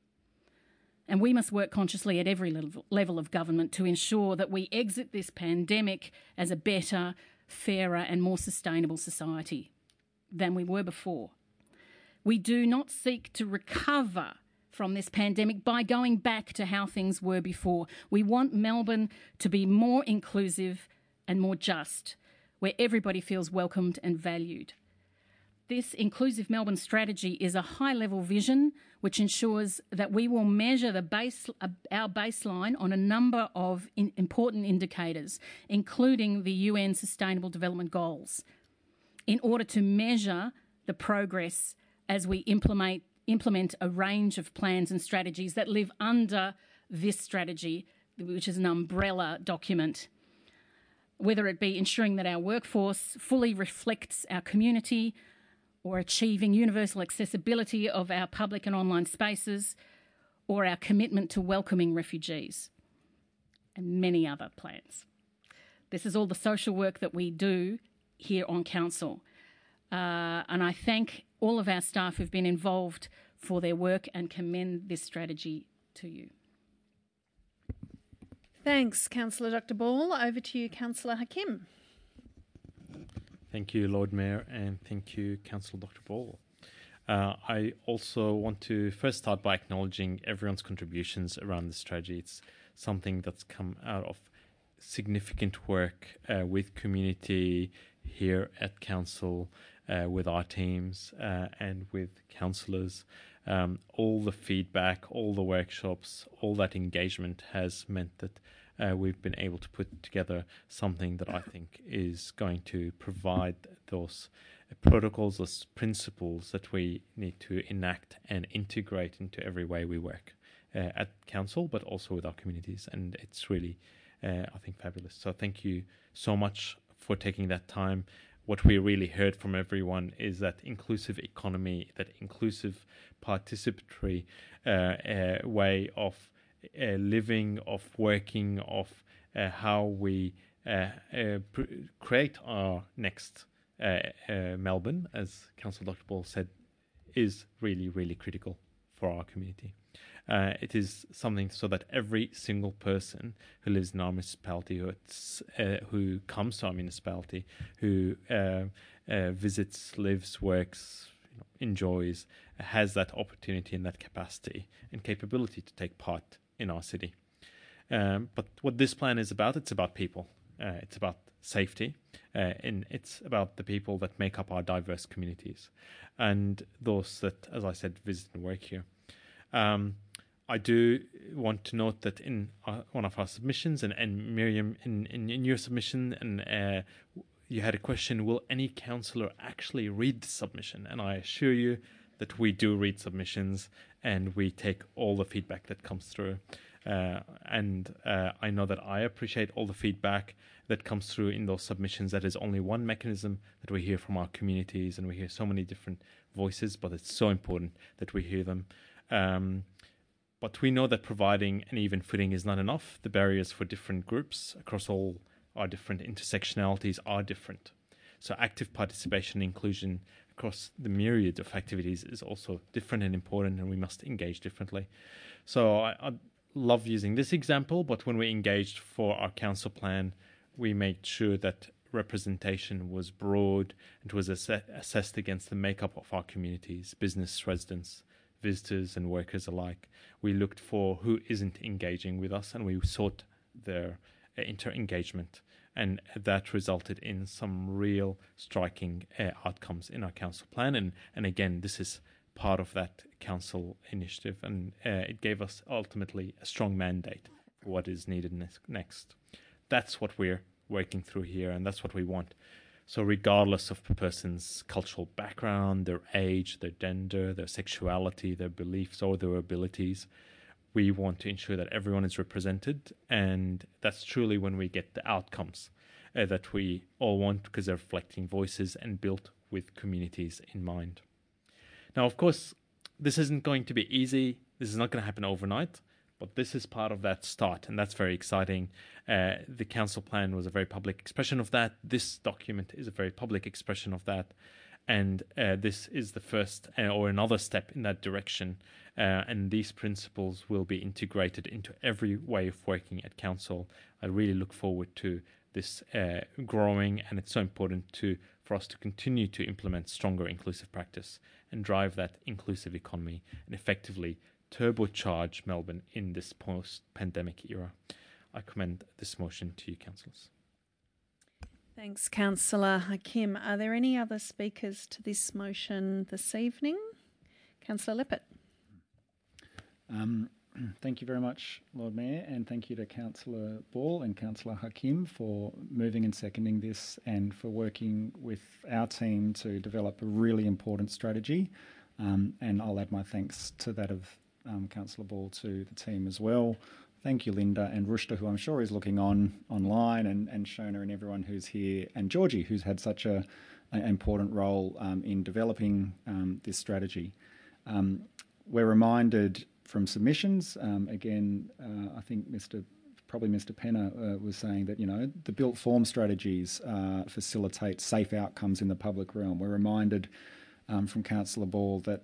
D: And we must work consciously at every level of government to ensure that we exit this pandemic as a better, fairer and more sustainable society than we were before. We do not seek to recover from this pandemic by going back to how things were before. We want Melbourne to be more inclusive and more just, where everybody feels welcomed and valued. This Inclusive Melbourne strategy is a high-level vision which ensures that we will measure our baseline on a number of important indicators, including the UN Sustainable Development Goals, in order to measure the progress as we implement a range of plans and strategies that live under this strategy, which is an umbrella document, whether it be ensuring that our workforce fully reflects our community, or achieving universal accessibility of our public and online spaces, or our commitment to welcoming refugees, and many other plans. This is all the social work that we do here on Council. And I thank all of our staff who've been involved for their work and commend this strategy to you.
A: Thanks, Councillor Dr. Ball. Over to you, Councillor Hakim.
E: Thank you, Lord Mayor, and thank you, Councillor Dr. Ball. I also want to first start by acknowledging everyone's contributions around this strategy. It's something that's come out of significant work with community here at Council, with our teams and with councillors. All the feedback, all the workshops, all that engagement has meant that we've been able to put together something that I think is going to provide those protocols, those principles that we need to enact and integrate into every way we work at Council, but also with our communities. And it's really, I think, fabulous. So thank you so much for taking that time. What we really heard from everyone is that inclusive economy, that inclusive participatory way of living, of working, of how we create our next Melbourne, as Councillor Dr. Ball said, is really, really critical for our community. It is something so that every single person who lives in our municipality, who comes to our municipality, who visits, lives, works, enjoys, has that opportunity and that capacity and capability to take part in our city. But what this plan is about, it's about people. It's about safety, and it's about the people that make up our diverse communities and those that, as I said, visit and work here. I do want to note that in one of our submissions, and Miriam, in your submission, and you had a question, will any councillor actually read the submission? And I assure you that we do read submissions and we take all the feedback that comes through. And I know that I appreciate all the feedback that comes through in those submissions. That is only one mechanism that we hear from our communities, and we hear so many different voices, but it's so important that we hear them. But we know that providing an even footing is not enough. The barriers for different groups across all our different intersectionalities are different. So active participation and inclusion across the myriad of activities is also different and important, and we must engage differently. So I love using this example, but when we engaged for our council plan, we made sure that representation was broad and was assessed against the makeup of our communities, business, residents, visitors and workers alike. We looked for who isn't engaging with us, and we sought their inter-engagement, and that resulted in some real striking outcomes in our council plan. And again, this is part of that council initiative, and it gave us ultimately a strong mandate for what is needed next. That's what we're working through here, and that's what we want. So regardless of the person's cultural background, their age, their gender, their sexuality, their beliefs, or their abilities, we want to ensure that everyone is represented, and that's truly when we get the outcomes that we all want, because they're reflecting voices and built with communities in mind. Now, of course, this isn't going to be easy. This is not going to happen overnight, but this is part of that start, and that's very exciting. The council plan was a very public expression of that. This document is a very public expression of that, and this is the first or another step in that direction, and these principles will be integrated into every way of working at council. I really look forward to this growing, and it's so important for us to continue to implement stronger inclusive practice and drive that inclusive economy and effectively turbocharge Melbourne in this post-pandemic era. I commend this motion to you, councillors.
A: Thanks, Councillor Hakim. Are there any other speakers to this motion this evening? Councillor Lippert.
J: Thank you very much, Lord Mayor, and thank you to Councillor Ball and Councillor Hakim for moving and seconding this and for working with our team to develop a really important strategy. And I'll add my thanks to that of Councillor Ball to the team as well. Thank you, Linda and Rushta, who I'm sure is looking online, and Shona and everyone who's here, and Georgie, who's had such an important role in developing this strategy. We're reminded from submissions, again, I think Mr. Penner was saying that, the built form strategies facilitate safe outcomes in the public realm. We're reminded from Councillor Ball that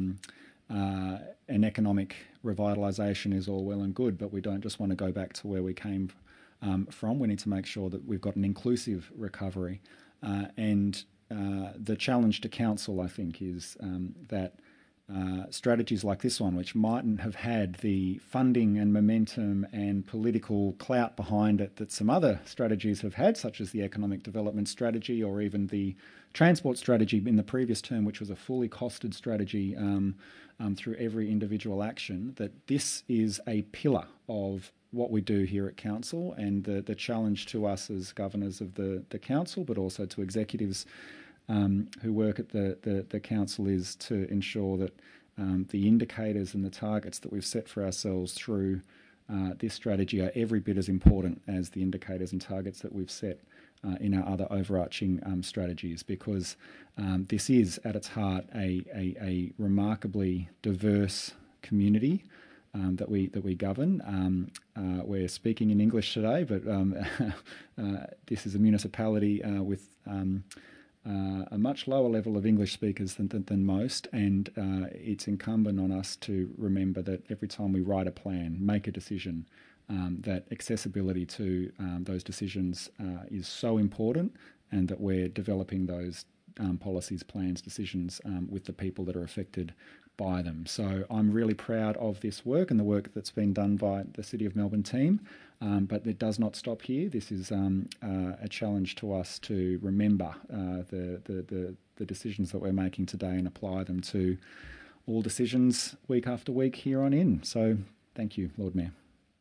J: an economic revitalisation is all well and good, but we don't just want to go back to where we came from. We need to make sure that we've got an inclusive recovery. And the challenge to council, I think, is that strategies like this one, which mightn't have had the funding and momentum and political clout behind it that some other strategies have had, such as the economic development strategy or even the transport strategy in the previous term, which was a fully costed strategy through every individual action, that this is a pillar of what we do here at Council, and the challenge to us as governors of the Council, but also to executives who work at the Council, is to ensure that the indicators and the targets that we've set for ourselves through this strategy are every bit as important as the indicators and targets that we've set in our other overarching strategies, because this is at its heart a remarkably diverse community that we govern. We're speaking in English today, but this is a municipality with a much lower level of English speakers than most, and it's incumbent on us to remember that every time we write a plan, make a decision, that accessibility to those decisions is so important, and that we're developing those policies, plans, decisions with the people that are affected by them. So I'm really proud of this work and the work that's been done by the City of Melbourne team, but it does not stop here. This is a challenge to us to remember the decisions that we're making today and apply them to all decisions week after week here on in. So thank you, Lord Mayor.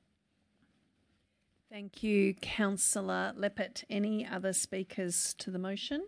A: Thank you, Councillor Lippert. Any other speakers to the motion?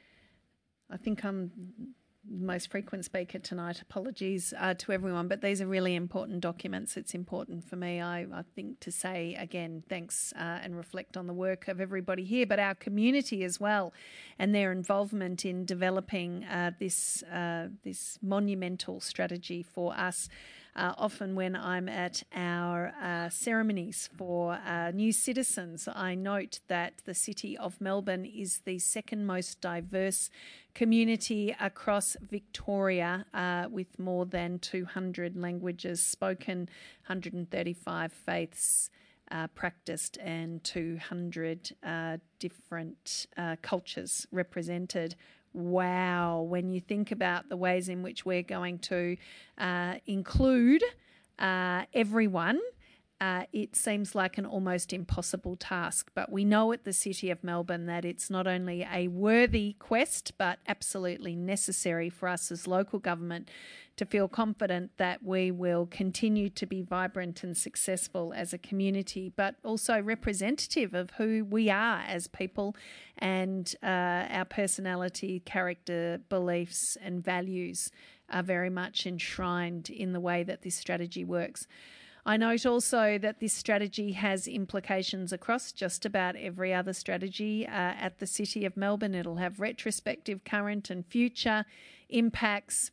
A: I think I'm the most frequent speaker tonight. Apologies to everyone, but these are really important documents. It's important for me, I think, to say again thanks and reflect on the work of everybody here, but our community as well, and their involvement in developing this monumental strategy for us. Often when I'm at our ceremonies for new citizens, I note that the City of Melbourne is the second most diverse community across Victoria, with more than 200 languages spoken, 135 faiths practiced, and 200 different cultures represented. Wow, when you think about the ways in which we're going to include everyone, it seems like an almost impossible task. But we know at the City of Melbourne that it's not only a worthy quest, but absolutely necessary for us as local government to feel confident that we will continue to be vibrant and successful as a community, but also representative of who we are as people and our personality, character, beliefs and values are very much enshrined in the way that this strategy works. I note also that this strategy has implications across just about every other strategy at the City of Melbourne. It'll have retrospective, current and future impacts.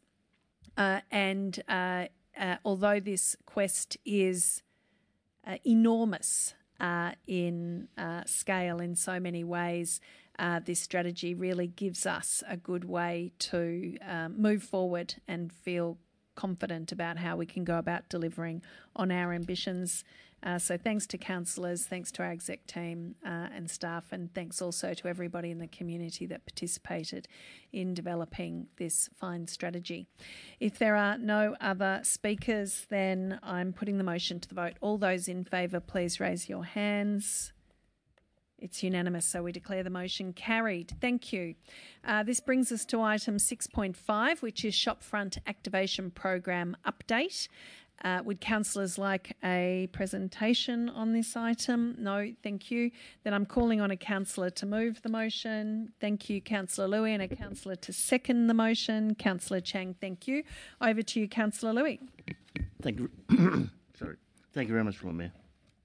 A: And although this quest is enormous in scale in so many ways, this strategy really gives us a good way to move forward and feel confident about how we can go about delivering on our ambitions. So thanks to councillors, thanks to our exec team and staff, and thanks also to everybody in the community that participated in developing this fine strategy. If there are no other speakers, then I'm putting the motion to the vote. All those in favour, please raise your hands. It's unanimous, so we declare the motion carried. Thank you. This brings us to item 6.5, which is Shopfront Activation Program Update. Would councillors like a presentation on this item? No, thank you. Then I'm calling on a councillor to move the motion. Thank you, Councillor Lui, and a councillor to second the motion. Councillor Chang, thank you. Over to you, Councillor Lui.
L: Thank you. Sorry. Thank you very much, Lord Mayor.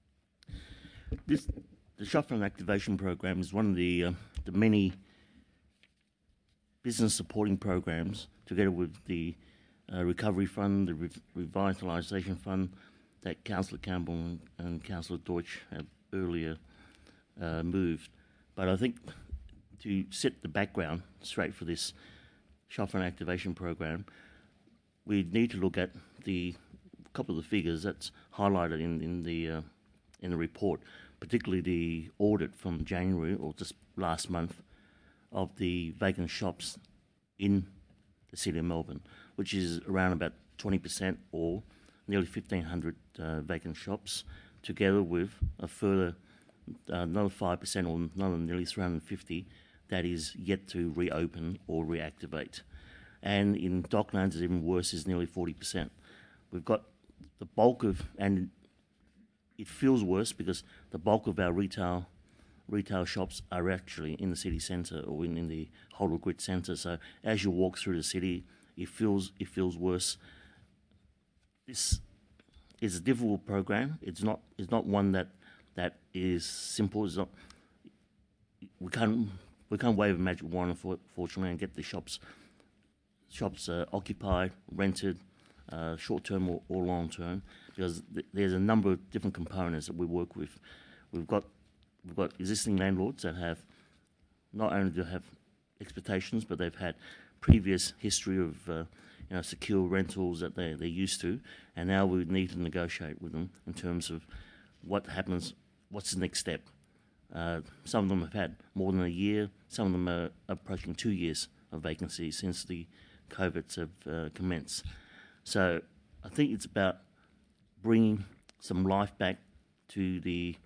L: The Shopfront Activation Program is one of the many business supporting programs, together with the Recovery Fund, the Revitalisation Fund, that Councillor Campbell and Councillor Deutsch have earlier moved. But I think to set the background straight for this Shopfront Activation Program, we need to look at a couple of the figures that's highlighted in the report, particularly the audit from January, or just last month, of the vacant shops in the City of Melbourne, which is around about 20%, or nearly 1,500 vacant shops, together with a further another 5%, or another nearly 350 that is yet to reopen or reactivate. And in Docklands, it's even worse, is nearly 40%. We've got the bulk of, and it feels worse because the bulk of our retail shops are actually in the city centre, or in the Hoddle Grit centre. So as you walk through the city, it feels worse. This is a difficult program. It's not one that is simple. It's not. We can't wave a magic wand, unfortunately, and get the shops occupied, rented, short term or long term, because there's a number of different components that we work with. We've got existing landlords that have not only do have expectations, but they've had previous history of secure rentals that they're used to, and now we need to negotiate with them in terms of what happens, what's the next step. Some of them have had more than a year, some of them are approaching 2 years of vacancy since the COVIDs have commenced. So I think it's about bringing some life back to the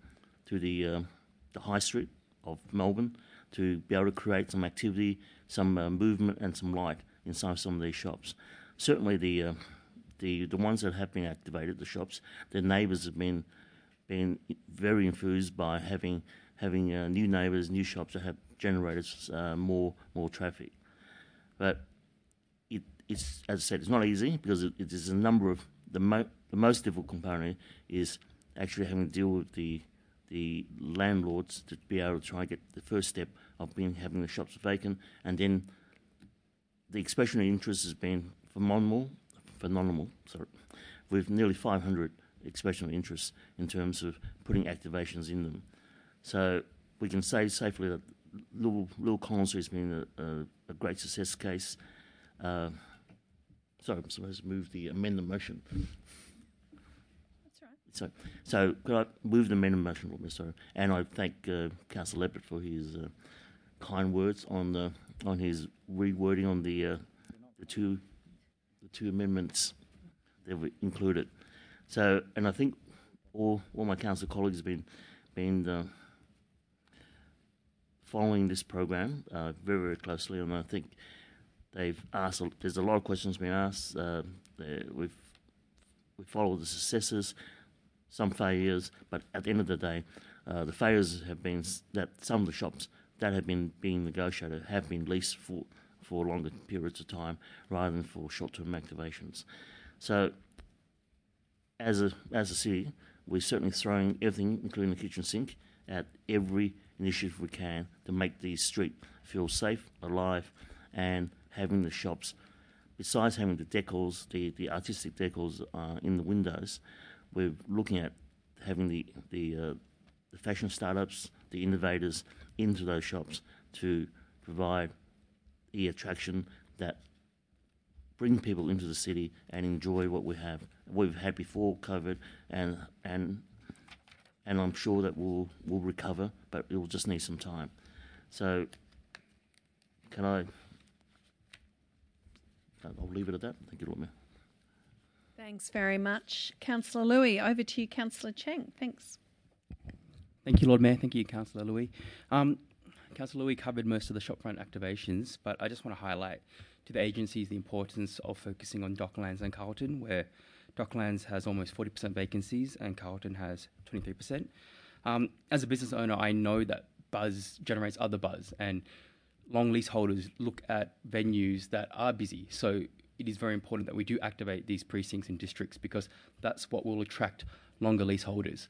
L: high street of Melbourne, to be able to create some activity, some movement and some light inside some of these shops. Certainly the ones that have been activated, the shops, their neighbours have been very enthused by having new neighbours, new shops that have generated more traffic. But it's, as I said, it's not easy, because it is a number of the most difficult component is actually having to deal with the landlords to be able to try and get the first step of having the shops vacant, and then the expression of interest has been phenomenal. Sorry, with nearly 500 expression of interest in terms of putting activations in them. So we can say safely that Little Collins has been a great success case. Sorry, I'm supposed to amend the motion. That's right. So could I move the amendment motion, sorry? And I thank Councillor Leppert for his kind words on his rewording on the two amendments that were included. So, and I think all my council colleagues have been following this program very, very closely, and I think they've asked. There's a lot of questions being asked. We followed the successes, some failures, but at the end of the day, the failures have been that some of the shops that have been being negotiated have been leased for longer periods of time rather than for short-term activations. So, as a city, we're certainly throwing everything, including the kitchen sink, at every initiative we can to make the street feel safe, alive, and having the shops, besides having the decors, the artistic decors in the windows, we're looking at having the fashion startups, the innovators into those shops to provide the attraction that bring people into the city and enjoy what we've had before COVID, and I'm sure that we'll recover, but it will just need some time. So I'll leave it at that. Thank you, Lord Mayor.
A: Thanks very much, Councillor Lui. Over to you, Councillor Cheng. Thanks.
M: Thank you, Lord Mayor. Thank you, Councillor Louis. Councillor Louis covered most of the shopfront activations, but I just want to highlight to the agencies the importance of focusing on Docklands and Carlton, where Docklands has almost 40% vacancies and Carlton has 23%. As a business owner, I know that buzz generates other buzz, and long leaseholders look at venues that are busy. So it is very important that we do activate these precincts and districts, because that's what will attract longer leaseholders.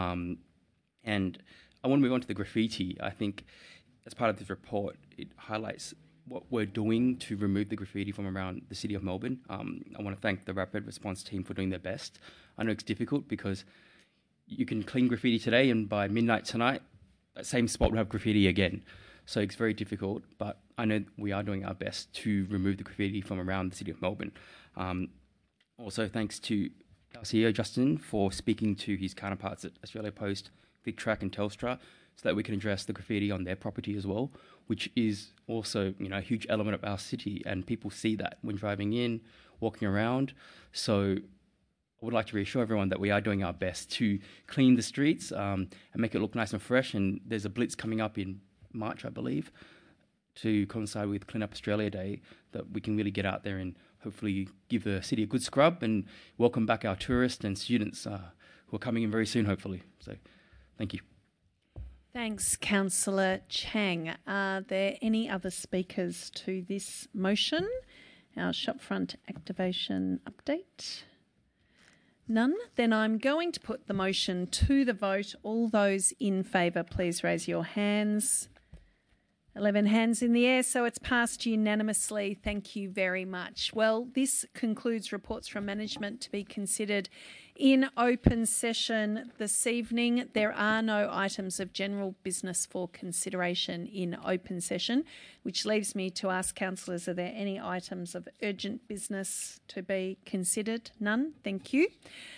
M: And I want to move on to the graffiti. I think as part of this report, it highlights what we're doing to remove the graffiti from around the city of Melbourne. I want to thank the Rapid Response team for doing their best. I know it's difficult because you can clean graffiti today and by midnight tonight, that same spot will have graffiti again. So it's very difficult, but I know we are doing our best to remove the graffiti from around the city of Melbourne. Also, thanks to our CEO, Justin, for speaking to his counterparts at Australia Post, VicTrack and Telstra, so that we can address the graffiti on their property as well, which is also, a huge element of our city, and people see that when driving in, walking around. So I would like to reassure everyone that we are doing our best to clean the streets and make it look nice and fresh. And there's a blitz coming up in March, I believe, to coincide with Clean Up Australia Day, that we can really get out there and hopefully give the city a good scrub and welcome back our tourists and students who are coming in very soon, hopefully. So thank you.
A: Thanks, Councillor Chang. Are there any other speakers to this motion, our shopfront activation update? None? Then I'm going to put the motion to the vote. All those in favour, please raise your hands. 11 hands in the air, so it's passed unanimously. Thank you very much. Well, this concludes reports from management to be considered in open session this evening. There are no items of general business for consideration in open session, which leaves me to ask councillors, are there any items of urgent business to be considered? None? Thank you.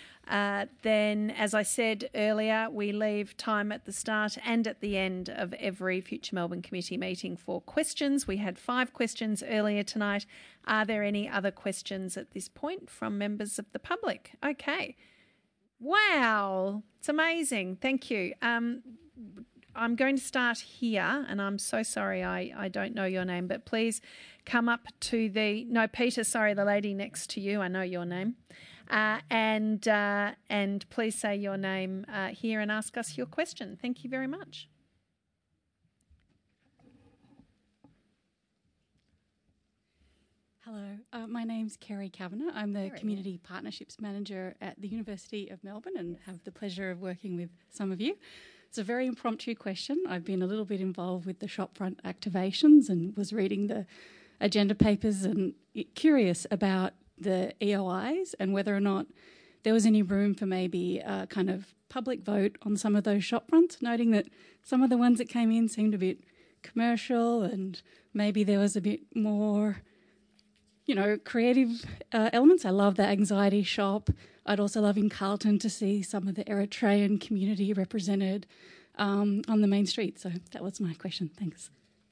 A: Then, as I said earlier, we leave time at the start and at the end of every Future Melbourne Committee meeting for questions. We had 5 questions earlier tonight. Are there any other questions at this point from members of the public? Okay. Wow, it's amazing. Thank you. I'm going to start here, and I'm so sorry I don't know your name, but please come up to the... No, Peter, sorry, the lady next to you. I know your name. And please say your name here and ask us your question. Thank you very much.
N: Hello, my name's Kerry Kavanagh. I'm the Community Partnerships Manager at the University of Melbourne and have the pleasure of working with some of you. It's a very impromptu question. I've been a little bit involved with the shopfront activations and was reading the agenda papers and curious about the EOIs and whether or not there was any room for maybe a kind of public vote on some of those shopfronts, noting that some of the ones that came in seemed a bit commercial and maybe there was a bit more, creative elements. I love the anxiety shop. I'd also love in Carlton to see some of the Eritrean community represented on the main street. So that was my question. Thanks.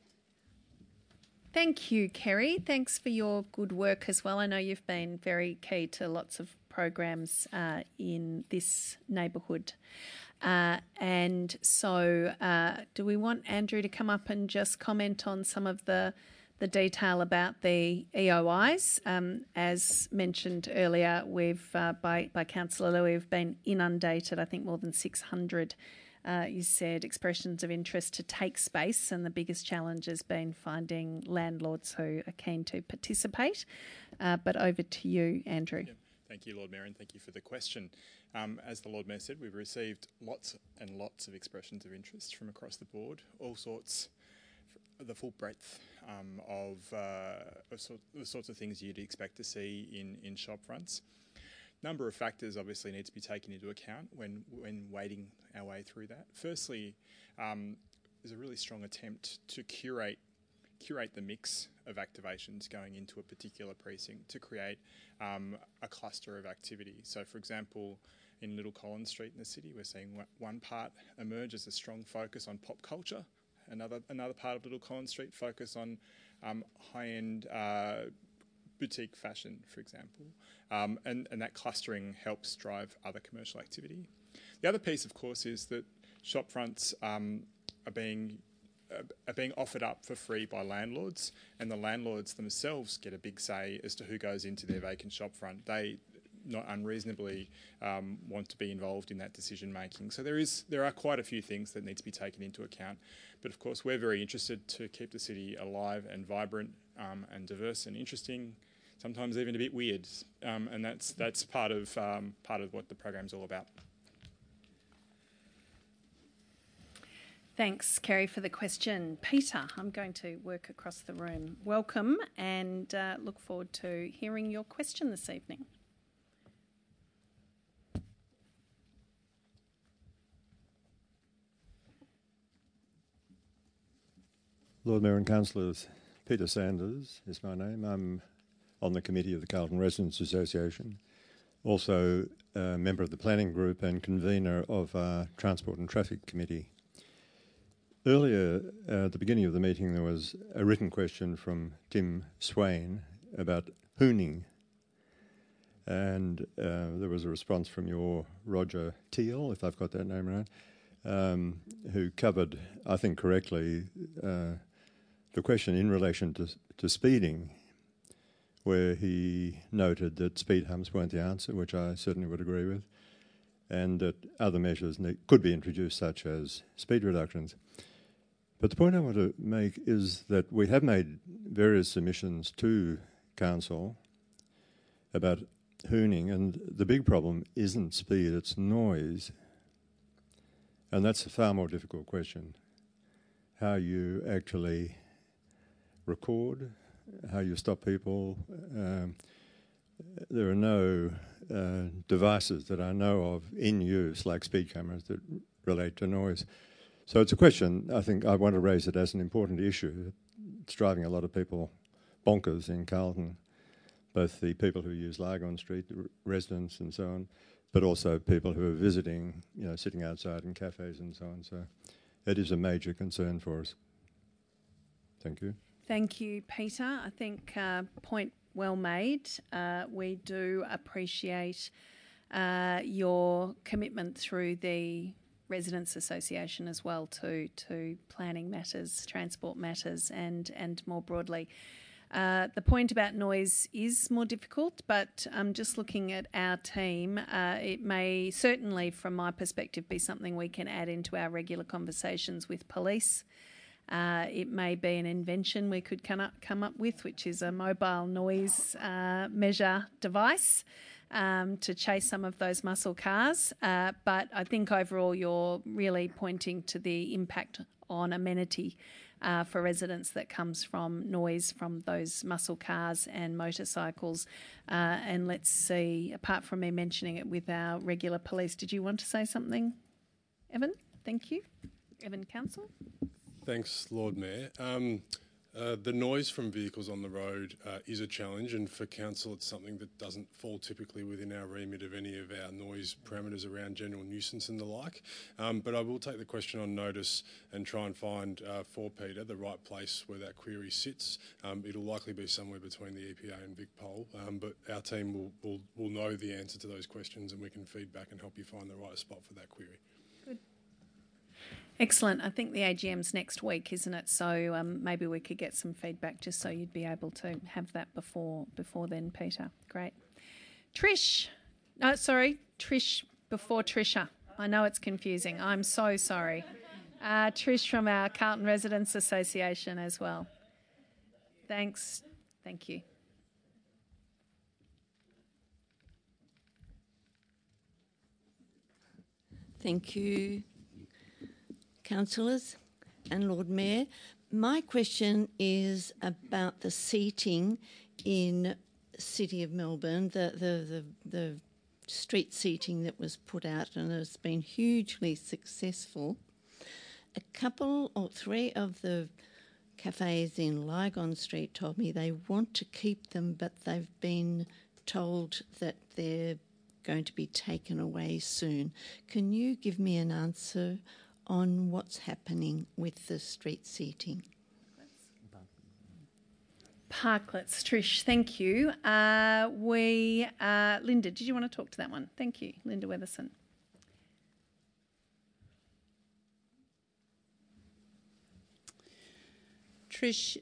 A: Thank you, Kerry. Thanks for your good work as well. I know you've been very key to lots of programs in this neighbourhood. And so do we want Andrew to come up and just comment on some of the detail about the EOIs? As mentioned earlier, we've by Councillor Louis, we've been inundated, I think more than 600 you said, expressions of interest to take space, and the biggest challenge has been finding landlords who are keen to participate. But over to you, Andrew.
O: Yeah. Thank you, Lord Mayor, and thank you for the question. As the Lord Mayor said, we've received lots and lots of expressions of interest from across the board, all sorts, the full breadth of the sorts of things you'd expect to see in shop fronts. Number of factors obviously need to be taken into account when wading our way through that. Firstly, there's a really strong attempt to curate the mix of activations going into a particular precinct to create a cluster of activity. So, for example, in Little Collins Street in the city, we're seeing one part emerge as a strong focus on pop culture. Another part of Little Collins Street focus on high-end boutique fashion, for example, and that clustering helps drive other commercial activity. The other piece, of course, is that shopfronts are being offered up for free by landlords, and the landlords themselves get a big say as to who goes into their vacant shopfront. They not unreasonably want to be involved in that decision making. So there are quite a few things that need to be taken into account. But of course, we're very interested to keep the city alive and vibrant and diverse and interesting, sometimes even a bit weird, and that's part of what the program's all about.
A: Thanks, Kerry, for the question. Peter, I'm going to work across the room. Welcome, and look forward to hearing your question this evening.
P: Lord Mayor and Councillors, Peter Sanders is my name. I'm on the committee of the Carlton Residents Association, also a member of the planning group and convener of our Transport and Traffic Committee. Earlier, at the beginning of the meeting, there was a written question from Tim Swain about hooning, and there was a response from your Roger Teal, if I've got that name right, who covered, I think correctly, the question in relation to speeding, where he noted that speed humps weren't the answer, which I certainly would agree with, and that other measures could be introduced, such as speed reductions. But the point I want to make is that we have made various submissions to Council about hooning, and the big problem isn't speed, it's noise. And that's a far more difficult question. How you actually record, how you stop people. There are no devices that I know of in use, like speed cameras, that relate to noise. So it's a question, I think I want to raise it as an important issue. It's driving a lot of people bonkers in Carlton, both the people who use Lygon Street, the residents and so on, but also people who are visiting, sitting outside in cafes and so on. So it is a major concern for us. Thank you.
A: Thank you, Peter. I think point well made. We do appreciate your commitment through the Residents Association as well to planning matters, transport matters, and more broadly. The point about noise is more difficult, but just looking at our team, it may certainly, from my perspective, be something we can add into our regular conversations with police. It may be an invention we could come up with, which is a mobile noise measure device to chase some of those muscle cars. But I think overall you're really pointing to the impact on amenity for residents that comes from noise from those muscle cars and motorcycles. And let's see, apart from me mentioning it with our regular police, did you want to say something, Evan? Thank you. Evan Council.
Q: Thanks, Lord Mayor. The noise from vehicles on the road is a challenge, and for Council it's something that doesn't fall typically within our remit of any of our noise parameters around general nuisance and the like. But I will take the question on notice and try and find for Peter the right place where that query sits. It'll likely be somewhere between the EPA and VicPol, but our team will know the answer to those questions, and we can feed back and help you find the right spot for that query.
A: Excellent. I think the AGM's next week, isn't it? So maybe we could get some feedback just so you'd be able to have that before then, Peter. Great. Trish before Trisha. I know it's confusing. I'm so sorry. Trish from our Carlton Residents Association as well. Thanks. Thank you.
R: Thank you, councillors and Lord Mayor. My question is about the seating in City of Melbourne, the street seating that was put out and has been hugely successful. A couple or three of the cafes in Lygon Street told me they want to keep them, but they've been told that they're going to be taken away soon. Can you give me an answer on what's happening with the street seating?
A: Parklets, Trish, thank you. Linda, did you want to talk to that one? Thank you, Linda Weatherson.
F: Trish,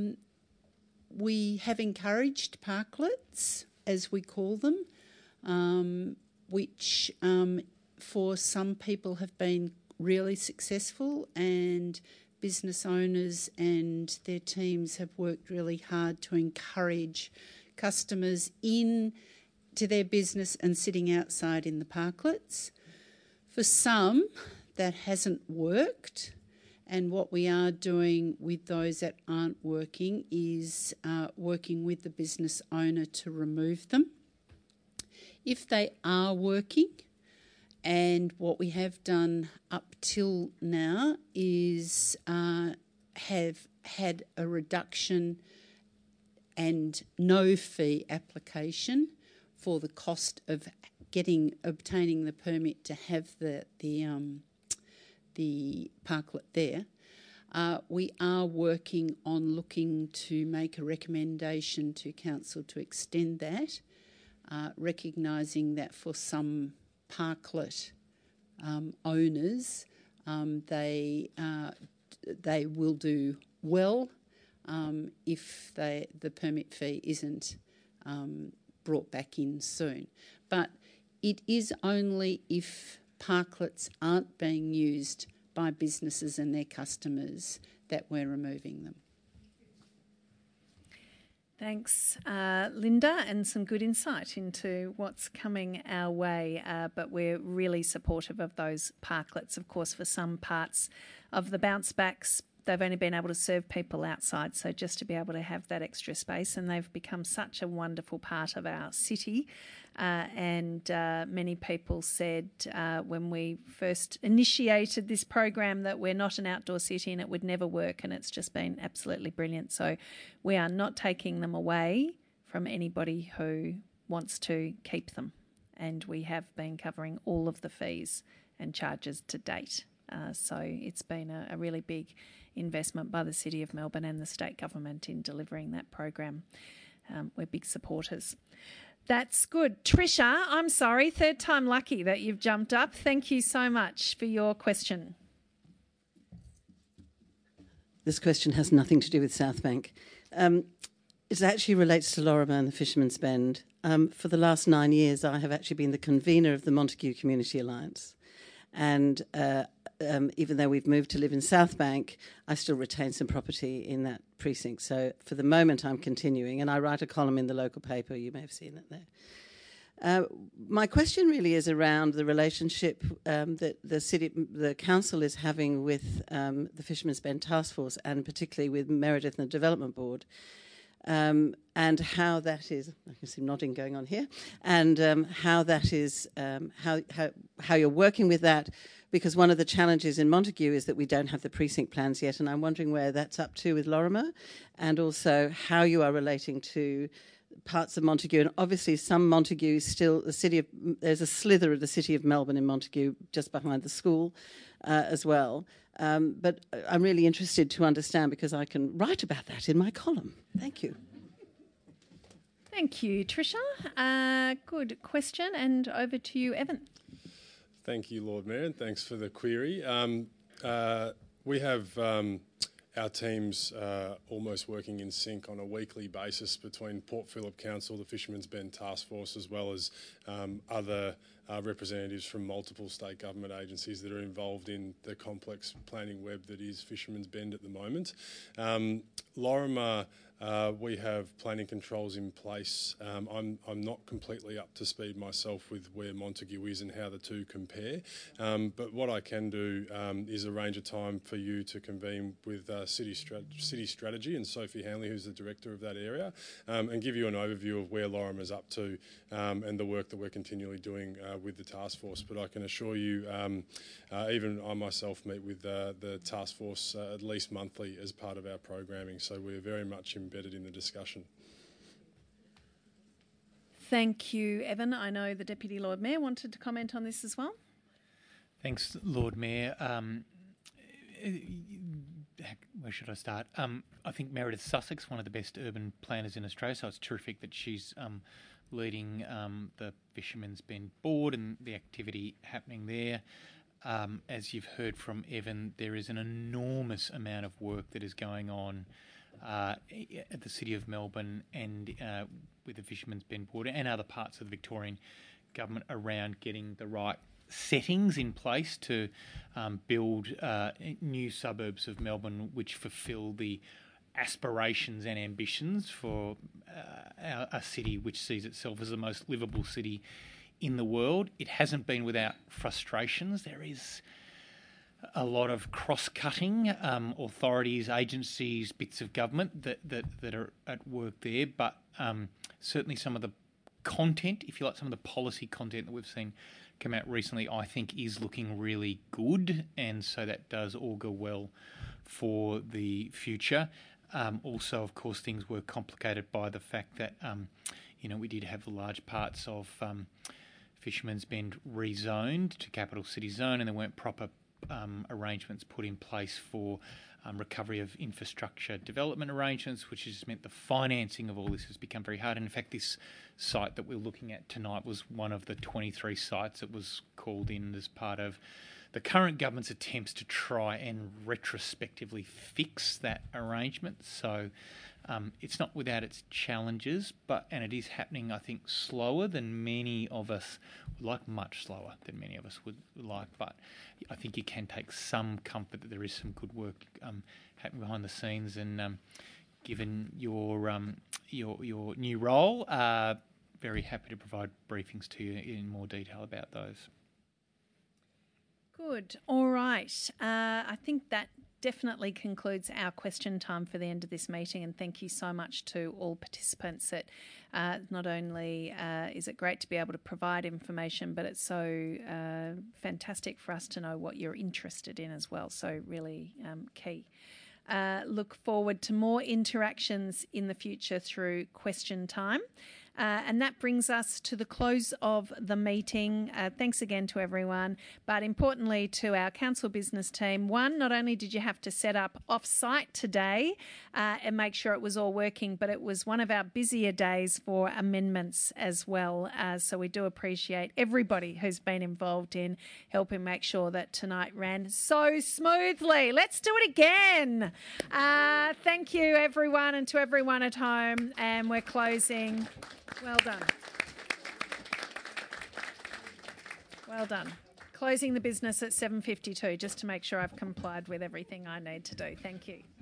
F: we have encouraged parklets, as we call them, which for some people have been really successful, and business owners and their teams have worked really hard to encourage customers in to their business and sitting outside in the parklets. For some, that hasn't worked, and what we are doing with those that aren't working is working with the business owner to remove them. If they are working, and what we have done up till now is have had a reduction and no fee application for the cost of obtaining the permit to have the parklet there. We are working on looking to make a recommendation to council to extend that, recognising that for some parklet owners, they will do well if the permit fee isn't brought back in soon. But it is only if parklets aren't being used by businesses and their customers that we're removing them.
A: Thanks, Linda, and some good insight into what's coming our way. But we're really supportive of those parklets. Of course, for some parts of the bounce backs, they've only been able to serve people outside. So just to be able to have that extra space, and they've become such a wonderful part of our city. And many people said when we first initiated this program that we're not an outdoor city and it would never work, and it's just been absolutely brilliant. So we are not taking them away from anybody who wants to keep them, and we have been covering all of the fees and charges to date. So it's been a really big investment by the City of Melbourne and the state government in delivering that program. We're big supporters. That's good. Trisha, I'm sorry, third time lucky that you've jumped up. Thank you so much for your question.
K: This question has nothing to do with South Bank. It actually relates to Lorimer and the Fisherman's Bend. For the last 9 years, I have actually been the convener of the Montague Community Alliance. And even though we've moved to live in South Bank, I still retain some property in that precinct. So for the moment, I'm continuing, and I write a column in the local paper. You may have seen it there. My question really is around the relationship that the council is having with the Fisherman's Bend Task Force, and particularly with Meredith and the Development Board, and how that is. I can see nodding going on here, and how that is, how you're working with that. Because one of the challenges in Montague is that we don't have the precinct plans yet, and I'm wondering where that's up to with Lorimer, and also how you are relating to parts of Montague. And obviously some Montague still, there's a slither of the City of Melbourne in Montague just behind the school as well. But I'm really interested to understand, because I can write about that in my column. Thank you.
A: Thank you, Trisha. Good question, and over to you, Evan.
Q: Thank you, Lord Mayor, and thanks for the query. We have our teams almost working in sync on a weekly basis between Port Phillip Council, the Fisherman's Bend Task Force, as well as other representatives from multiple state government agencies that are involved in the complex planning web that is Fisherman's Bend at the moment. Lorimer, we have planning controls in place. I'm not completely up to speed myself with where Montague is and how the two compare. But what I can do is arrange a time for you to convene with City Strategy and Sophie Hanley, who's the director of that area, and give you an overview of where Lorimer's up to and the work that we're continually doing with the task force. But I can assure you, even I myself meet with the task force at least monthly as part of our programming. So we're very much embedded in the discussion.
A: Thank you, Evan. I know the Deputy Lord Mayor wanted to comment on this as well.
H: Thanks, Lord Mayor. Where should I start? I think Meredith Sussex, one of the best urban planners in Australia, so it's terrific that she's leading the Fisherman's Bend Board and the activity happening there. As you've heard from Evan, there is an enormous amount of work that is going on at the City of Melbourne and with the Fisherman's Bend Board and other parts of the Victorian government around getting the right settings in place to build new suburbs of Melbourne which fulfil the aspirations and ambitions for a city which sees itself as the most livable city in the world. It hasn't been without frustrations. There is a lot of cross-cutting authorities, agencies, bits of government that are at work there, but certainly some of the content, if you like, some of the policy content that we've seen come out recently, I think is looking really good, and so that does augur well for the future. Also, of course, things were complicated by the fact that, we did have large parts of Fisherman's Bend rezoned to Capital City Zone, and there weren't proper arrangements put in place for recovery of infrastructure development arrangements, which has meant the financing of all this has become very hard. And in fact, this site that we're looking at tonight was one of the 23 sites that was called in as part of the current government's attempts to try and retrospectively fix that arrangement. So it's not without its challenges, and it is happening, I think, slower than many of us would like, much slower than many of us would like. But I think you can take some comfort that there is some good work happening behind the scenes. And given your new role, very happy to provide briefings to you in more detail about those.
A: Good. All right. I think that definitely concludes our question time for the end of this meeting, and thank you so much to all participants. Not only is it great to be able to provide information, but it's so fantastic for us to know what you're interested in as well, so really key. Look forward to more interactions in the future through question time. And that brings us to the close of the meeting. Thanks again to everyone, but importantly to our council business team. One, not only did you have to set up off-site today and make sure it was all working, but it was one of our busier days for amendments as well. So we do appreciate everybody who's been involved in helping make sure that tonight ran so smoothly. Let's do it again. Thank you, everyone, and to everyone at home. And we're closing. Well done. Well done. Closing the business at 7:52, just to make sure I've complied with everything I need to do. Thank you.